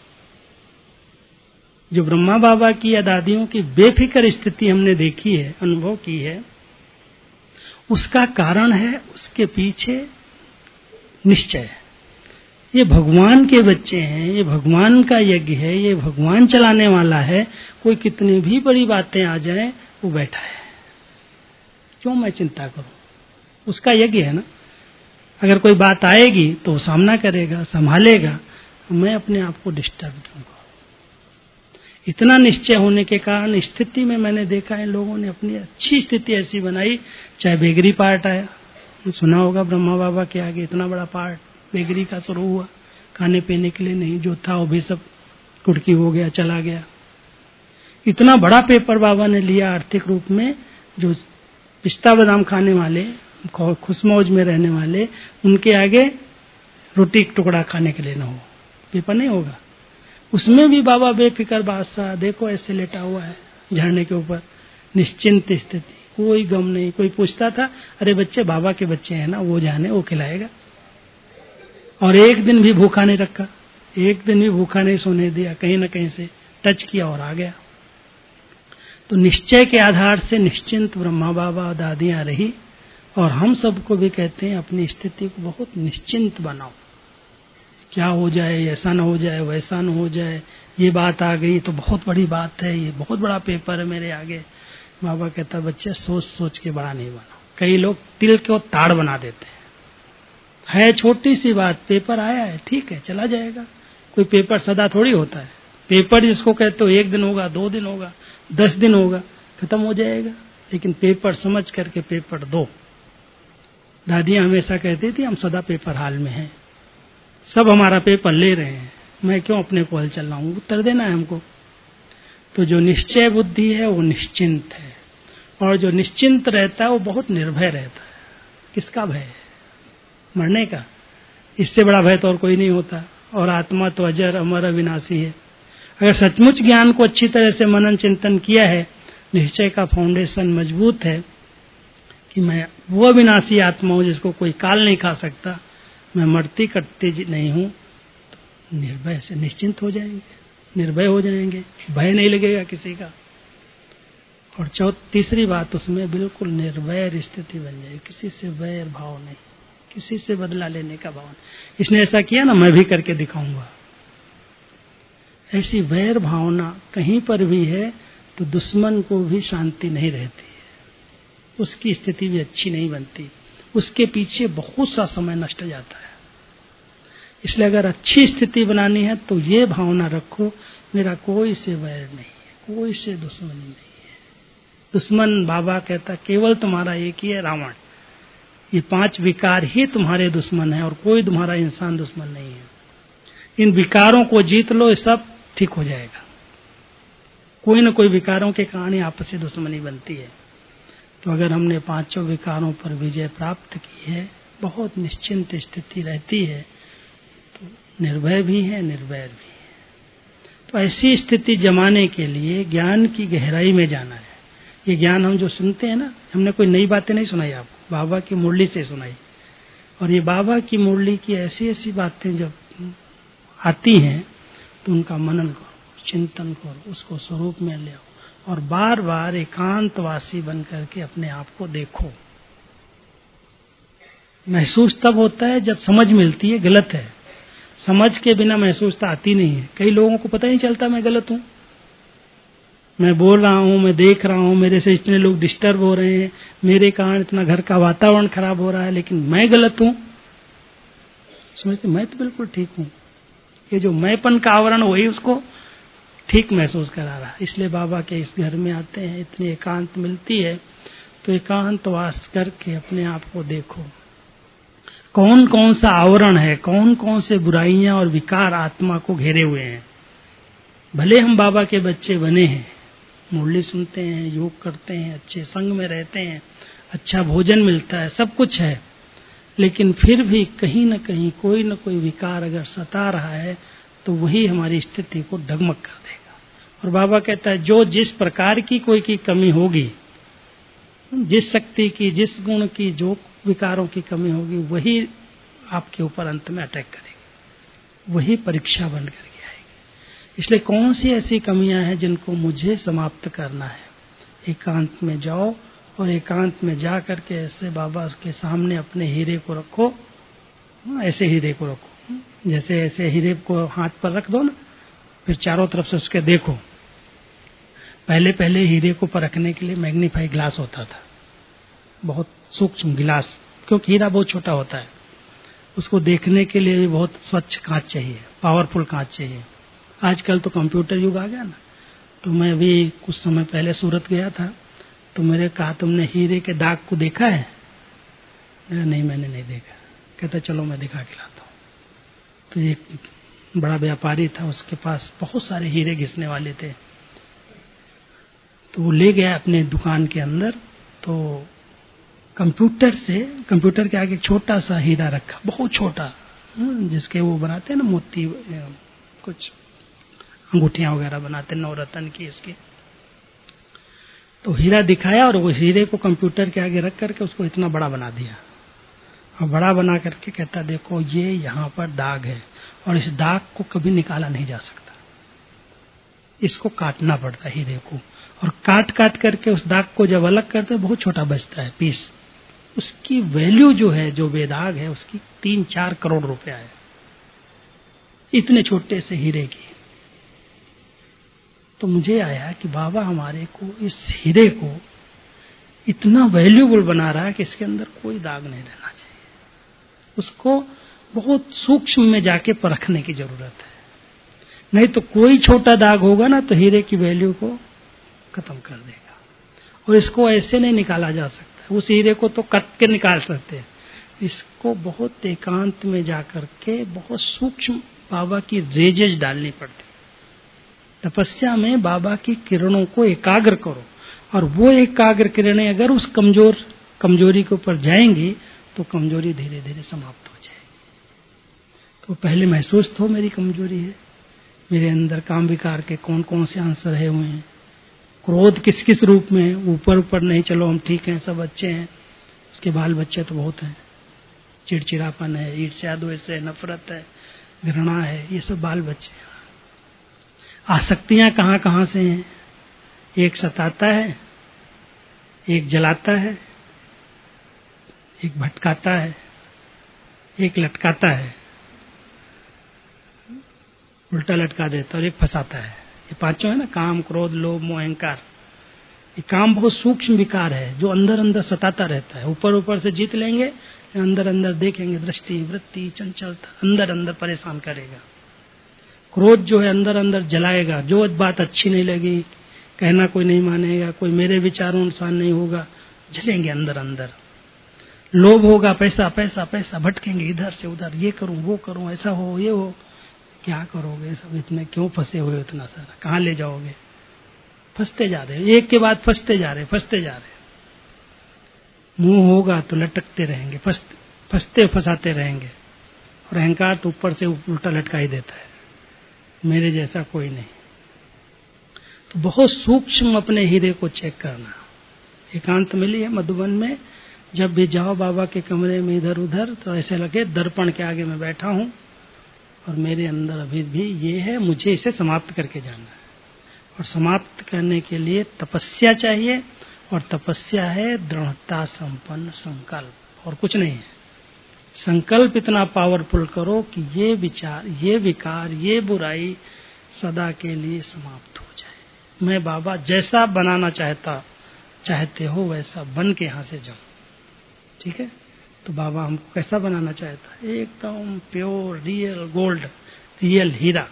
जो ब्रह्मा बाबा की या दादियों की बेफिक्र स्थिति हमने देखी है, अनुभव की है, उसका कारण है उसके पीछे निश्चय। ये भगवान के बच्चे हैं, ये भगवान का यज्ञ है, ये भगवान चलाने वाला है। कोई कितनी भी बड़ी बातें आ जाएं, वो बैठा है, क्यों मैं चिंता करूं? उसका यज्ञ है ना। अगर कोई बात आएगी तो वो सामना करेगा, संभालेगा। मैं अपने आप को डिस्टर्ब क्यों करूं? इतना निश्चय होने के कारण स्थिति में मैंने देखा है लोगों ने अपनी अच्छी स्थिति ऐसी बनाई। चाहे बेगरी पार्ट आया, सुना होगा ब्रह्मा बाबा के आगे इतना बड़ा पार्ट बेगरी का शुरू हुआ, खाने पीने के लिए नहीं, जो था वो भी सब कुटकी हो गया, चला गया। इतना बड़ा पेपर बाबा ने लिया आर्थिक रूप में। जो पिस्ता बादाम खाने वाले, खुशमौज में रहने वाले, उनके आगे रोटी टुकड़ा खाने के लिए न हो, पेपर नहीं होगा। उसमें भी बाबा बेफिक्र बादशाह, देखो ऐसे लेटा हुआ है झरने के ऊपर, निश्चिंत स्थिति, कोई गम नहीं। कोई पूछता था, अरे बच्चे बाबा के बच्चे हैं ना, वो जाने, वो खिलाएगा। और एक दिन भी भूखा नहीं रखा, एक दिन भी भूखा नहीं सोने दिया, कहीं ना कहीं से टच किया और आ गया। तो निश्चय के आधार से निश्चिंत ब्रह्मा बाबा दादियां रही। और हम सबको भी कहते हैं अपनी स्थिति को बहुत निश्चिंत बनाओ। क्या हो जाए, ऐसा न हो जाए, वैसा न हो जाए, ये बात आ गई तो बहुत बड़ी बात है, ये बहुत बड़ा पेपर है मेरे आगे। बाबा कहता बच्चे सोच सोच के बड़ा नहीं बनाओ। कई लोग तिल को ताड़ बना देते हैं। है छोटी सी बात, पेपर आया है, ठीक है, चला जाएगा। कोई पेपर सदा थोड़ी होता है। पेपर जिसको कहते हो एक दिन होगा, दो दिन होगा, दस दिन होगा, खत्म हो जाएगा। लेकिन पेपर समझ करके पेपर दो। दादियां हमेशा कहती थी हम सदा पेपर हाल में हैं, सब हमारा पेपर ले रहे हैं, मैं क्यों अपने को हल चल रहा हूं, उत्तर देना है हमको। तो जो निश्चय बुद्धि है वो निश्चिंत है, और जो निश्चिंत रहता है वो बहुत निर्भय रहता है। किसका भय है? मरने का। इससे बड़ा भय तो और कोई नहीं होता। और आत्मा तो अजर अमर अविनाशी है। अगर सचमुच ज्ञान को अच्छी तरह से मनन चिंतन किया है, निश्चय का फाउंडेशन मजबूत है कि मैं वो अविनाशी आत्मा हूं जिसको कोई काल नहीं खा सकता, मैं मरती कटती नहीं हूं, तो निर्भय से निश्चिंत हो जाएंगे, निर्भय हो जाएंगे, भय नहीं लगेगा किसी का। और चौथ तीसरी बात, उसमें बिल्कुल निर्वैर स्थिति बन जाए, किसी से वैर भाव नहीं, किसी से बदला लेने का भाव नहीं। इसने ऐसा किया ना, मैं भी करके दिखाऊंगा। ऐसी वैर भावना कहीं पर भी है तो दुश्मन को भी शांति नहीं रहती है, उसकी स्थिति भी अच्छी नहीं बनती, उसके पीछे बहुत सा समय नष्ट जाता है। इसलिए अगर अच्छी स्थिति बनानी है तो ये भावना रखो, मेरा कोई से वैर नहीं है, कोई से दुश्मनी नहीं है। दुश्मन बाबा कहता केवल तुम्हारा एक ही है, रावण। ये पांच विकार ही तुम्हारे दुश्मन है, और कोई तुम्हारा इंसान दुश्मन नहीं है। इन विकारों को जीत लो, ये सब ठीक हो जाएगा। कोई न कोई विकारों के कारण ही आपसी दुश्मनी बनती है। तो अगर हमने पांचों विकारों पर विजय प्राप्त की है, बहुत निश्चिंत स्थिति रहती है, तो निर्भय भी है, निर्वैर भी है। तो ऐसी स्थिति जमाने के लिए ज्ञान की गहराई में जाना है। ये ज्ञान हम जो सुनते हैं ना, हमने कोई नई बातें नहीं सुनाई आपको, बाबा की मुरली से सुनाई। और ये बाबा की मुरली की ऐसी ऐसी बातें जब आती हैं तो उनका मनन करो, चिंतन करो, उसको स्वरूप में ले आओ, और बार बार एकांतवासी बन करके अपने आप को देखो। महसूस तब होता है जब समझ मिलती है गलत है। समझ के बिना महसूसता आती नहीं है। कई लोगों को पता ही नहीं चलता मैं गलत हूं, मैं बोल रहा हूं, मैं देख रहा हूं, मेरे से इतने लोग डिस्टर्ब हो रहे हैं, मेरे कारण इतना घर का वातावरण खराब हो रहा है, लेकिन मैं गलत हूं। समझते मैं तो बिल्कुल ठीक हूं। ये जो मैंपन का आवरण वही उसको ठीक महसूस करा रहा। इसलिए बाबा के इस घर में आते हैं, इतनी एकांत मिलती है, तो एकांतवास करके अपने आप को देखो, कौन कौन सा आवरण है, कौन कौन से बुराइयां और विकार आत्मा को घेरे हुए हैं। भले हम बाबा के बच्चे बने हैं, मुरली सुनते हैं, योग करते हैं, अच्छे संग में रहते हैं, अच्छा भोजन मिलता है, सब कुछ है, लेकिन फिर भी कहीं न कहीं कोई न कोई विकार अगर सता रहा है तो वही हमारी स्थिति को डगमग कर देगा। और बाबा कहता है जो जिस प्रकार की कोई की कमी होगी, जिस शक्ति की, जिस गुण की, जो विकारों की कमी होगी, वही आपके ऊपर अंत में अटैक करेगी, वही परीक्षा बन करके आएगी। इसलिए कौन सी ऐसी कमियां हैं जिनको मुझे समाप्त करना है, एकांत में जाओ, और एकांत में जा करके ऐसे बाबा के सामने अपने हीरे को रखो, ऐसे हीरे को रखो, जैसे ऐसे हीरे को हाथ पर रख दो ना, फिर चारों तरफ से उसके देखो। पहले पहले हीरे को परखने के लिए मैग्नीफाई ग्लास होता था, बहुत सूक्ष्म गिलास, क्योंकि हीरा बहुत छोटा होता है। उसको देखने के लिए भी बहुत स्वच्छ कांच चाहिए, पावरफुल कांच चाहिए। आजकल तो कंप्यूटर युग आ गया ना। तो मैं भी कुछ समय पहले सूरत गया था, तो मेरे कहा तुमने हीरे के दाग को देखा है? नहीं, मैंने नहीं देखा। कहता चलो मैं दिखा के लाता हूँ। तो एक बड़ा व्यापारी था, उसके पास बहुत सारे हीरे घिसने वाले थे। तो वो ले गया अपने दुकान के अंदर, तो कंप्यूटर से कंप्यूटर के आगे छोटा सा हीरा रखा, बहुत छोटा, जिसके वो बनाते हैं ना मोती, कुछ अंगूठियां वगैरह बनाते नवरत्न की उसकी। तो हीरा दिखाया और वो हीरे को कंप्यूटर के आगे रख करके उसको इतना बड़ा बना दिया। और बड़ा बना करके कहता देखो ये यहाँ पर दाग है और इस दाग को कभी निकाला नहीं जा सकता, इसको काटना पड़ता है हीरे को। और काट काट करके उस दाग को जब अलग करते बहुत छोटा बचता है पीस। उसकी वैल्यू जो है, जो बेदाग है, उसकी तीन चार करोड़ रुपया है, इतने छोटे से हीरे की। तो मुझे आया कि बाबा हमारे को इस हीरे को इतना वैल्यूबल बना रहा है कि इसके अंदर कोई दाग नहीं रहना चाहिए। उसको बहुत सूक्ष्म में जाके परखने की जरूरत है, नहीं तो कोई छोटा दाग होगा ना तो हीरे की वैल्यू को खत्म कर देगा। और इसको ऐसे नहीं निकाला जा सकता, उस हीरे को तो कट के निकाल सकते हैं, इसको बहुत एकांत में जाकर के बहुत सूक्ष्म बाबा की रेजेज डालनी पड़ती। तपस्या में बाबा की किरणों को एकाग्र करो, और वो एकाग्र किरणें अगर उस कमजोर कमजोरी के ऊपर जाएंगी तो कमजोरी धीरे धीरे समाप्त हो जाएगी। तो पहले महसूस तो मेरी कमजोरी है, मेरे अंदर काम विकार के कौन कौन से आंसर रहे हुए हैं, क्रोध किस किस रूप में, ऊपर ऊपर नहीं चलो हम ठीक हैं सब अच्छे हैं, उसके बाल बच्चे तो बहुत हैं, चिड़चिड़ापन है, ईर्ष्या द्वेष है, नफरत है, घृणा है, ये सब बाल बच्चे हैं। आसक्तियां कहाँ कहाँ से हैं, एक सताता है, एक जलाता है, एक भटकाता है, एक लटकाता है, उल्टा लटका देता है, और एक फंसाता है। ये पांचों है ना, काम क्रोध लोभ मोह अहंकार। ये काम बहुत सूक्ष्म विकार है जो अंदर अंदर सताता रहता है। ऊपर ऊपर से जीत लेंगे, अंदर अंदर देखेंगे दृष्टि वृत्ति चंचलता, अंदर अंदर परेशान करेगा। क्रोध जो है अंदर अंदर जलाएगा, जो बात अच्छी नहीं लगी, कहना कोई नहीं मानेगा, कोई मेरे विचारों अनुसार नहीं होगा, जलेंगे अंदर अंदर। लोभ होगा, पैसा पैसा पैसा, भटकेंगे इधर से उधर, ये करूं वो करूं, ऐसा हो ये हो। क्या करोगे सब इतने, क्यों फंसे हुए इतना सारा, कहाँ ले जाओगे? फंसते जा रहे, एक के बाद फंसते जा रहे फंसते जा रहे। मुंह होगा तो लटकते रहेंगे, फंसते फंसाते रहेंगे। और अहंकार तो ऊपर से उल्टा लटका ही देता है, मेरे जैसा कोई नहीं। तो बहुत सूक्ष्म अपने हीरे को चेक करना। एकांत मिली है मधुबन में, जब भी जाओ बाबा के कमरे में इधर उधर तो ऐसे लगे दर्पण के आगे मैं बैठा हूं और मेरे अंदर अभी भी ये है, मुझे इसे समाप्त करके जाना है। और समाप्त करने के लिए तपस्या चाहिए, और तपस्या है दृढ़ता संपन्न संकल्प, और कुछ नहीं है। संकल्प इतना पावरफुल करो कि ये विचार, ये विकार, ये बुराई सदा के लिए समाप्त हो जाए। मैं बाबा जैसा बनाना चाहता चाहते हो वैसा बन के यहां से जाऊं। ठीक है, तो बाबा हमको कैसा बनाना चाहता है? एकदम प्योर रियल गोल्ड, रियल हीरा,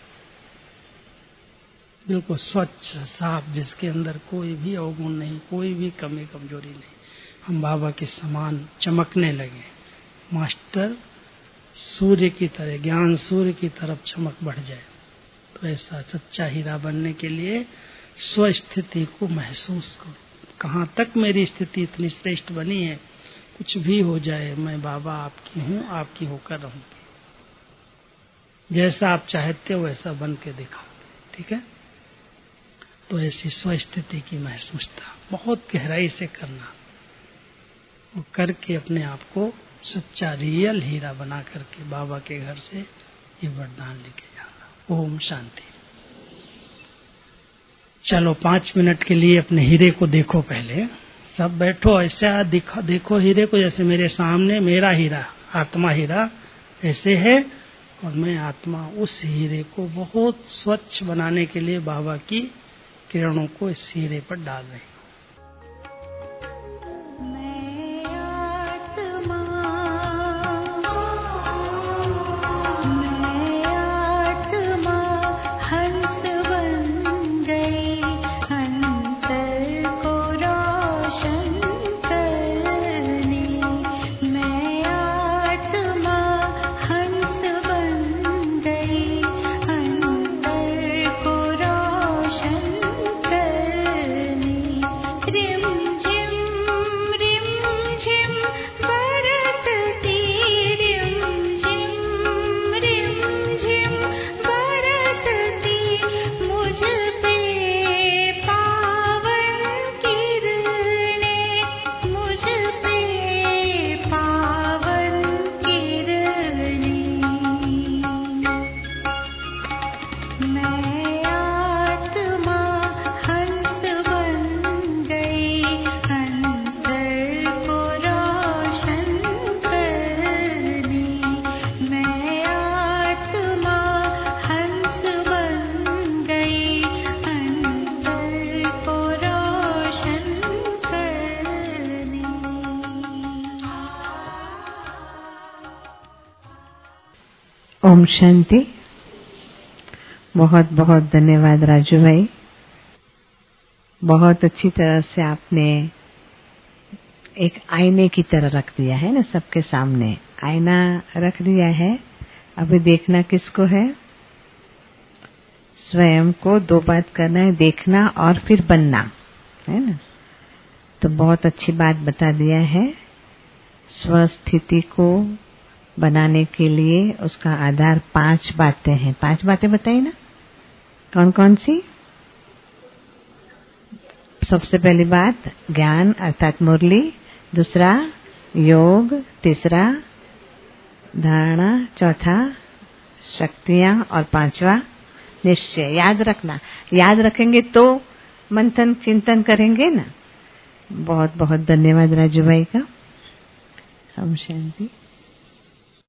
बिल्कुल स्वच्छ साफ, जिसके अंदर कोई भी अवगुण नहीं, कोई भी कमी कमजोरी नहीं। हम बाबा के समान चमकने लगे, मास्टर सूर्य की तरह, ज्ञान सूर्य की तरफ चमक बढ़ जाए। तो ऐसा सच्चा हीरा बनने के लिए स्वस्थिति को महसूस करो। कहाँ तक मेरी स्थिति इतनी श्रेष्ठ बनी है, कुछ भी हो जाए मैं बाबा आपकी हूँ, आपकी होकर रहूंगी। जैसा आप चाहते हो वैसा बन के दिखाओगे। ठीक है, तो ऐसी स्वस्थिति की महसूसता बहुत गहराई से करना, वो करके अपने आप को सच्चा रियल हीरा बना करके बाबा के घर से ये वरदान लेके जाना। ओम शांति। चलो पांच मिनट के लिए अपने हीरे को देखो। पहले सब बैठो, ऐसा दिखो, देखो हीरे को जैसे मेरे सामने मेरा हीरा, आत्मा हीरा ऐसे है, और मैं आत्मा उस हीरे को बहुत स्वच्छ बनाने के लिए बाबा की किरणों को इस हीरे पर डाल रही हूँ। ओम शांति। बहुत बहुत धन्यवाद राजू भाई, बहुत अच्छी तरह से आपने एक आईने की तरह रख दिया है ना, सबके सामने आईना रख दिया है। अभी देखना किसको है? स्वयं को। दो बात करना है, देखना और फिर बनना, है ना। तो बहुत अच्छी बात बता दिया है। स्वस्थिति को बनाने के लिए उसका आधार पांच बातें हैं। पांच बातें बताइए ना, कौन कौन सी? सबसे पहली बात ज्ञान अर्थात मुरली, दूसरा योग, तीसरा धारणा, चौथा शक्तियां और पांचवा निश्चय। याद रखना, याद रखेंगे तो मंथन चिंतन करेंगे ना। बहुत बहुत धन्यवाद राजू भाई का। ओम शांति।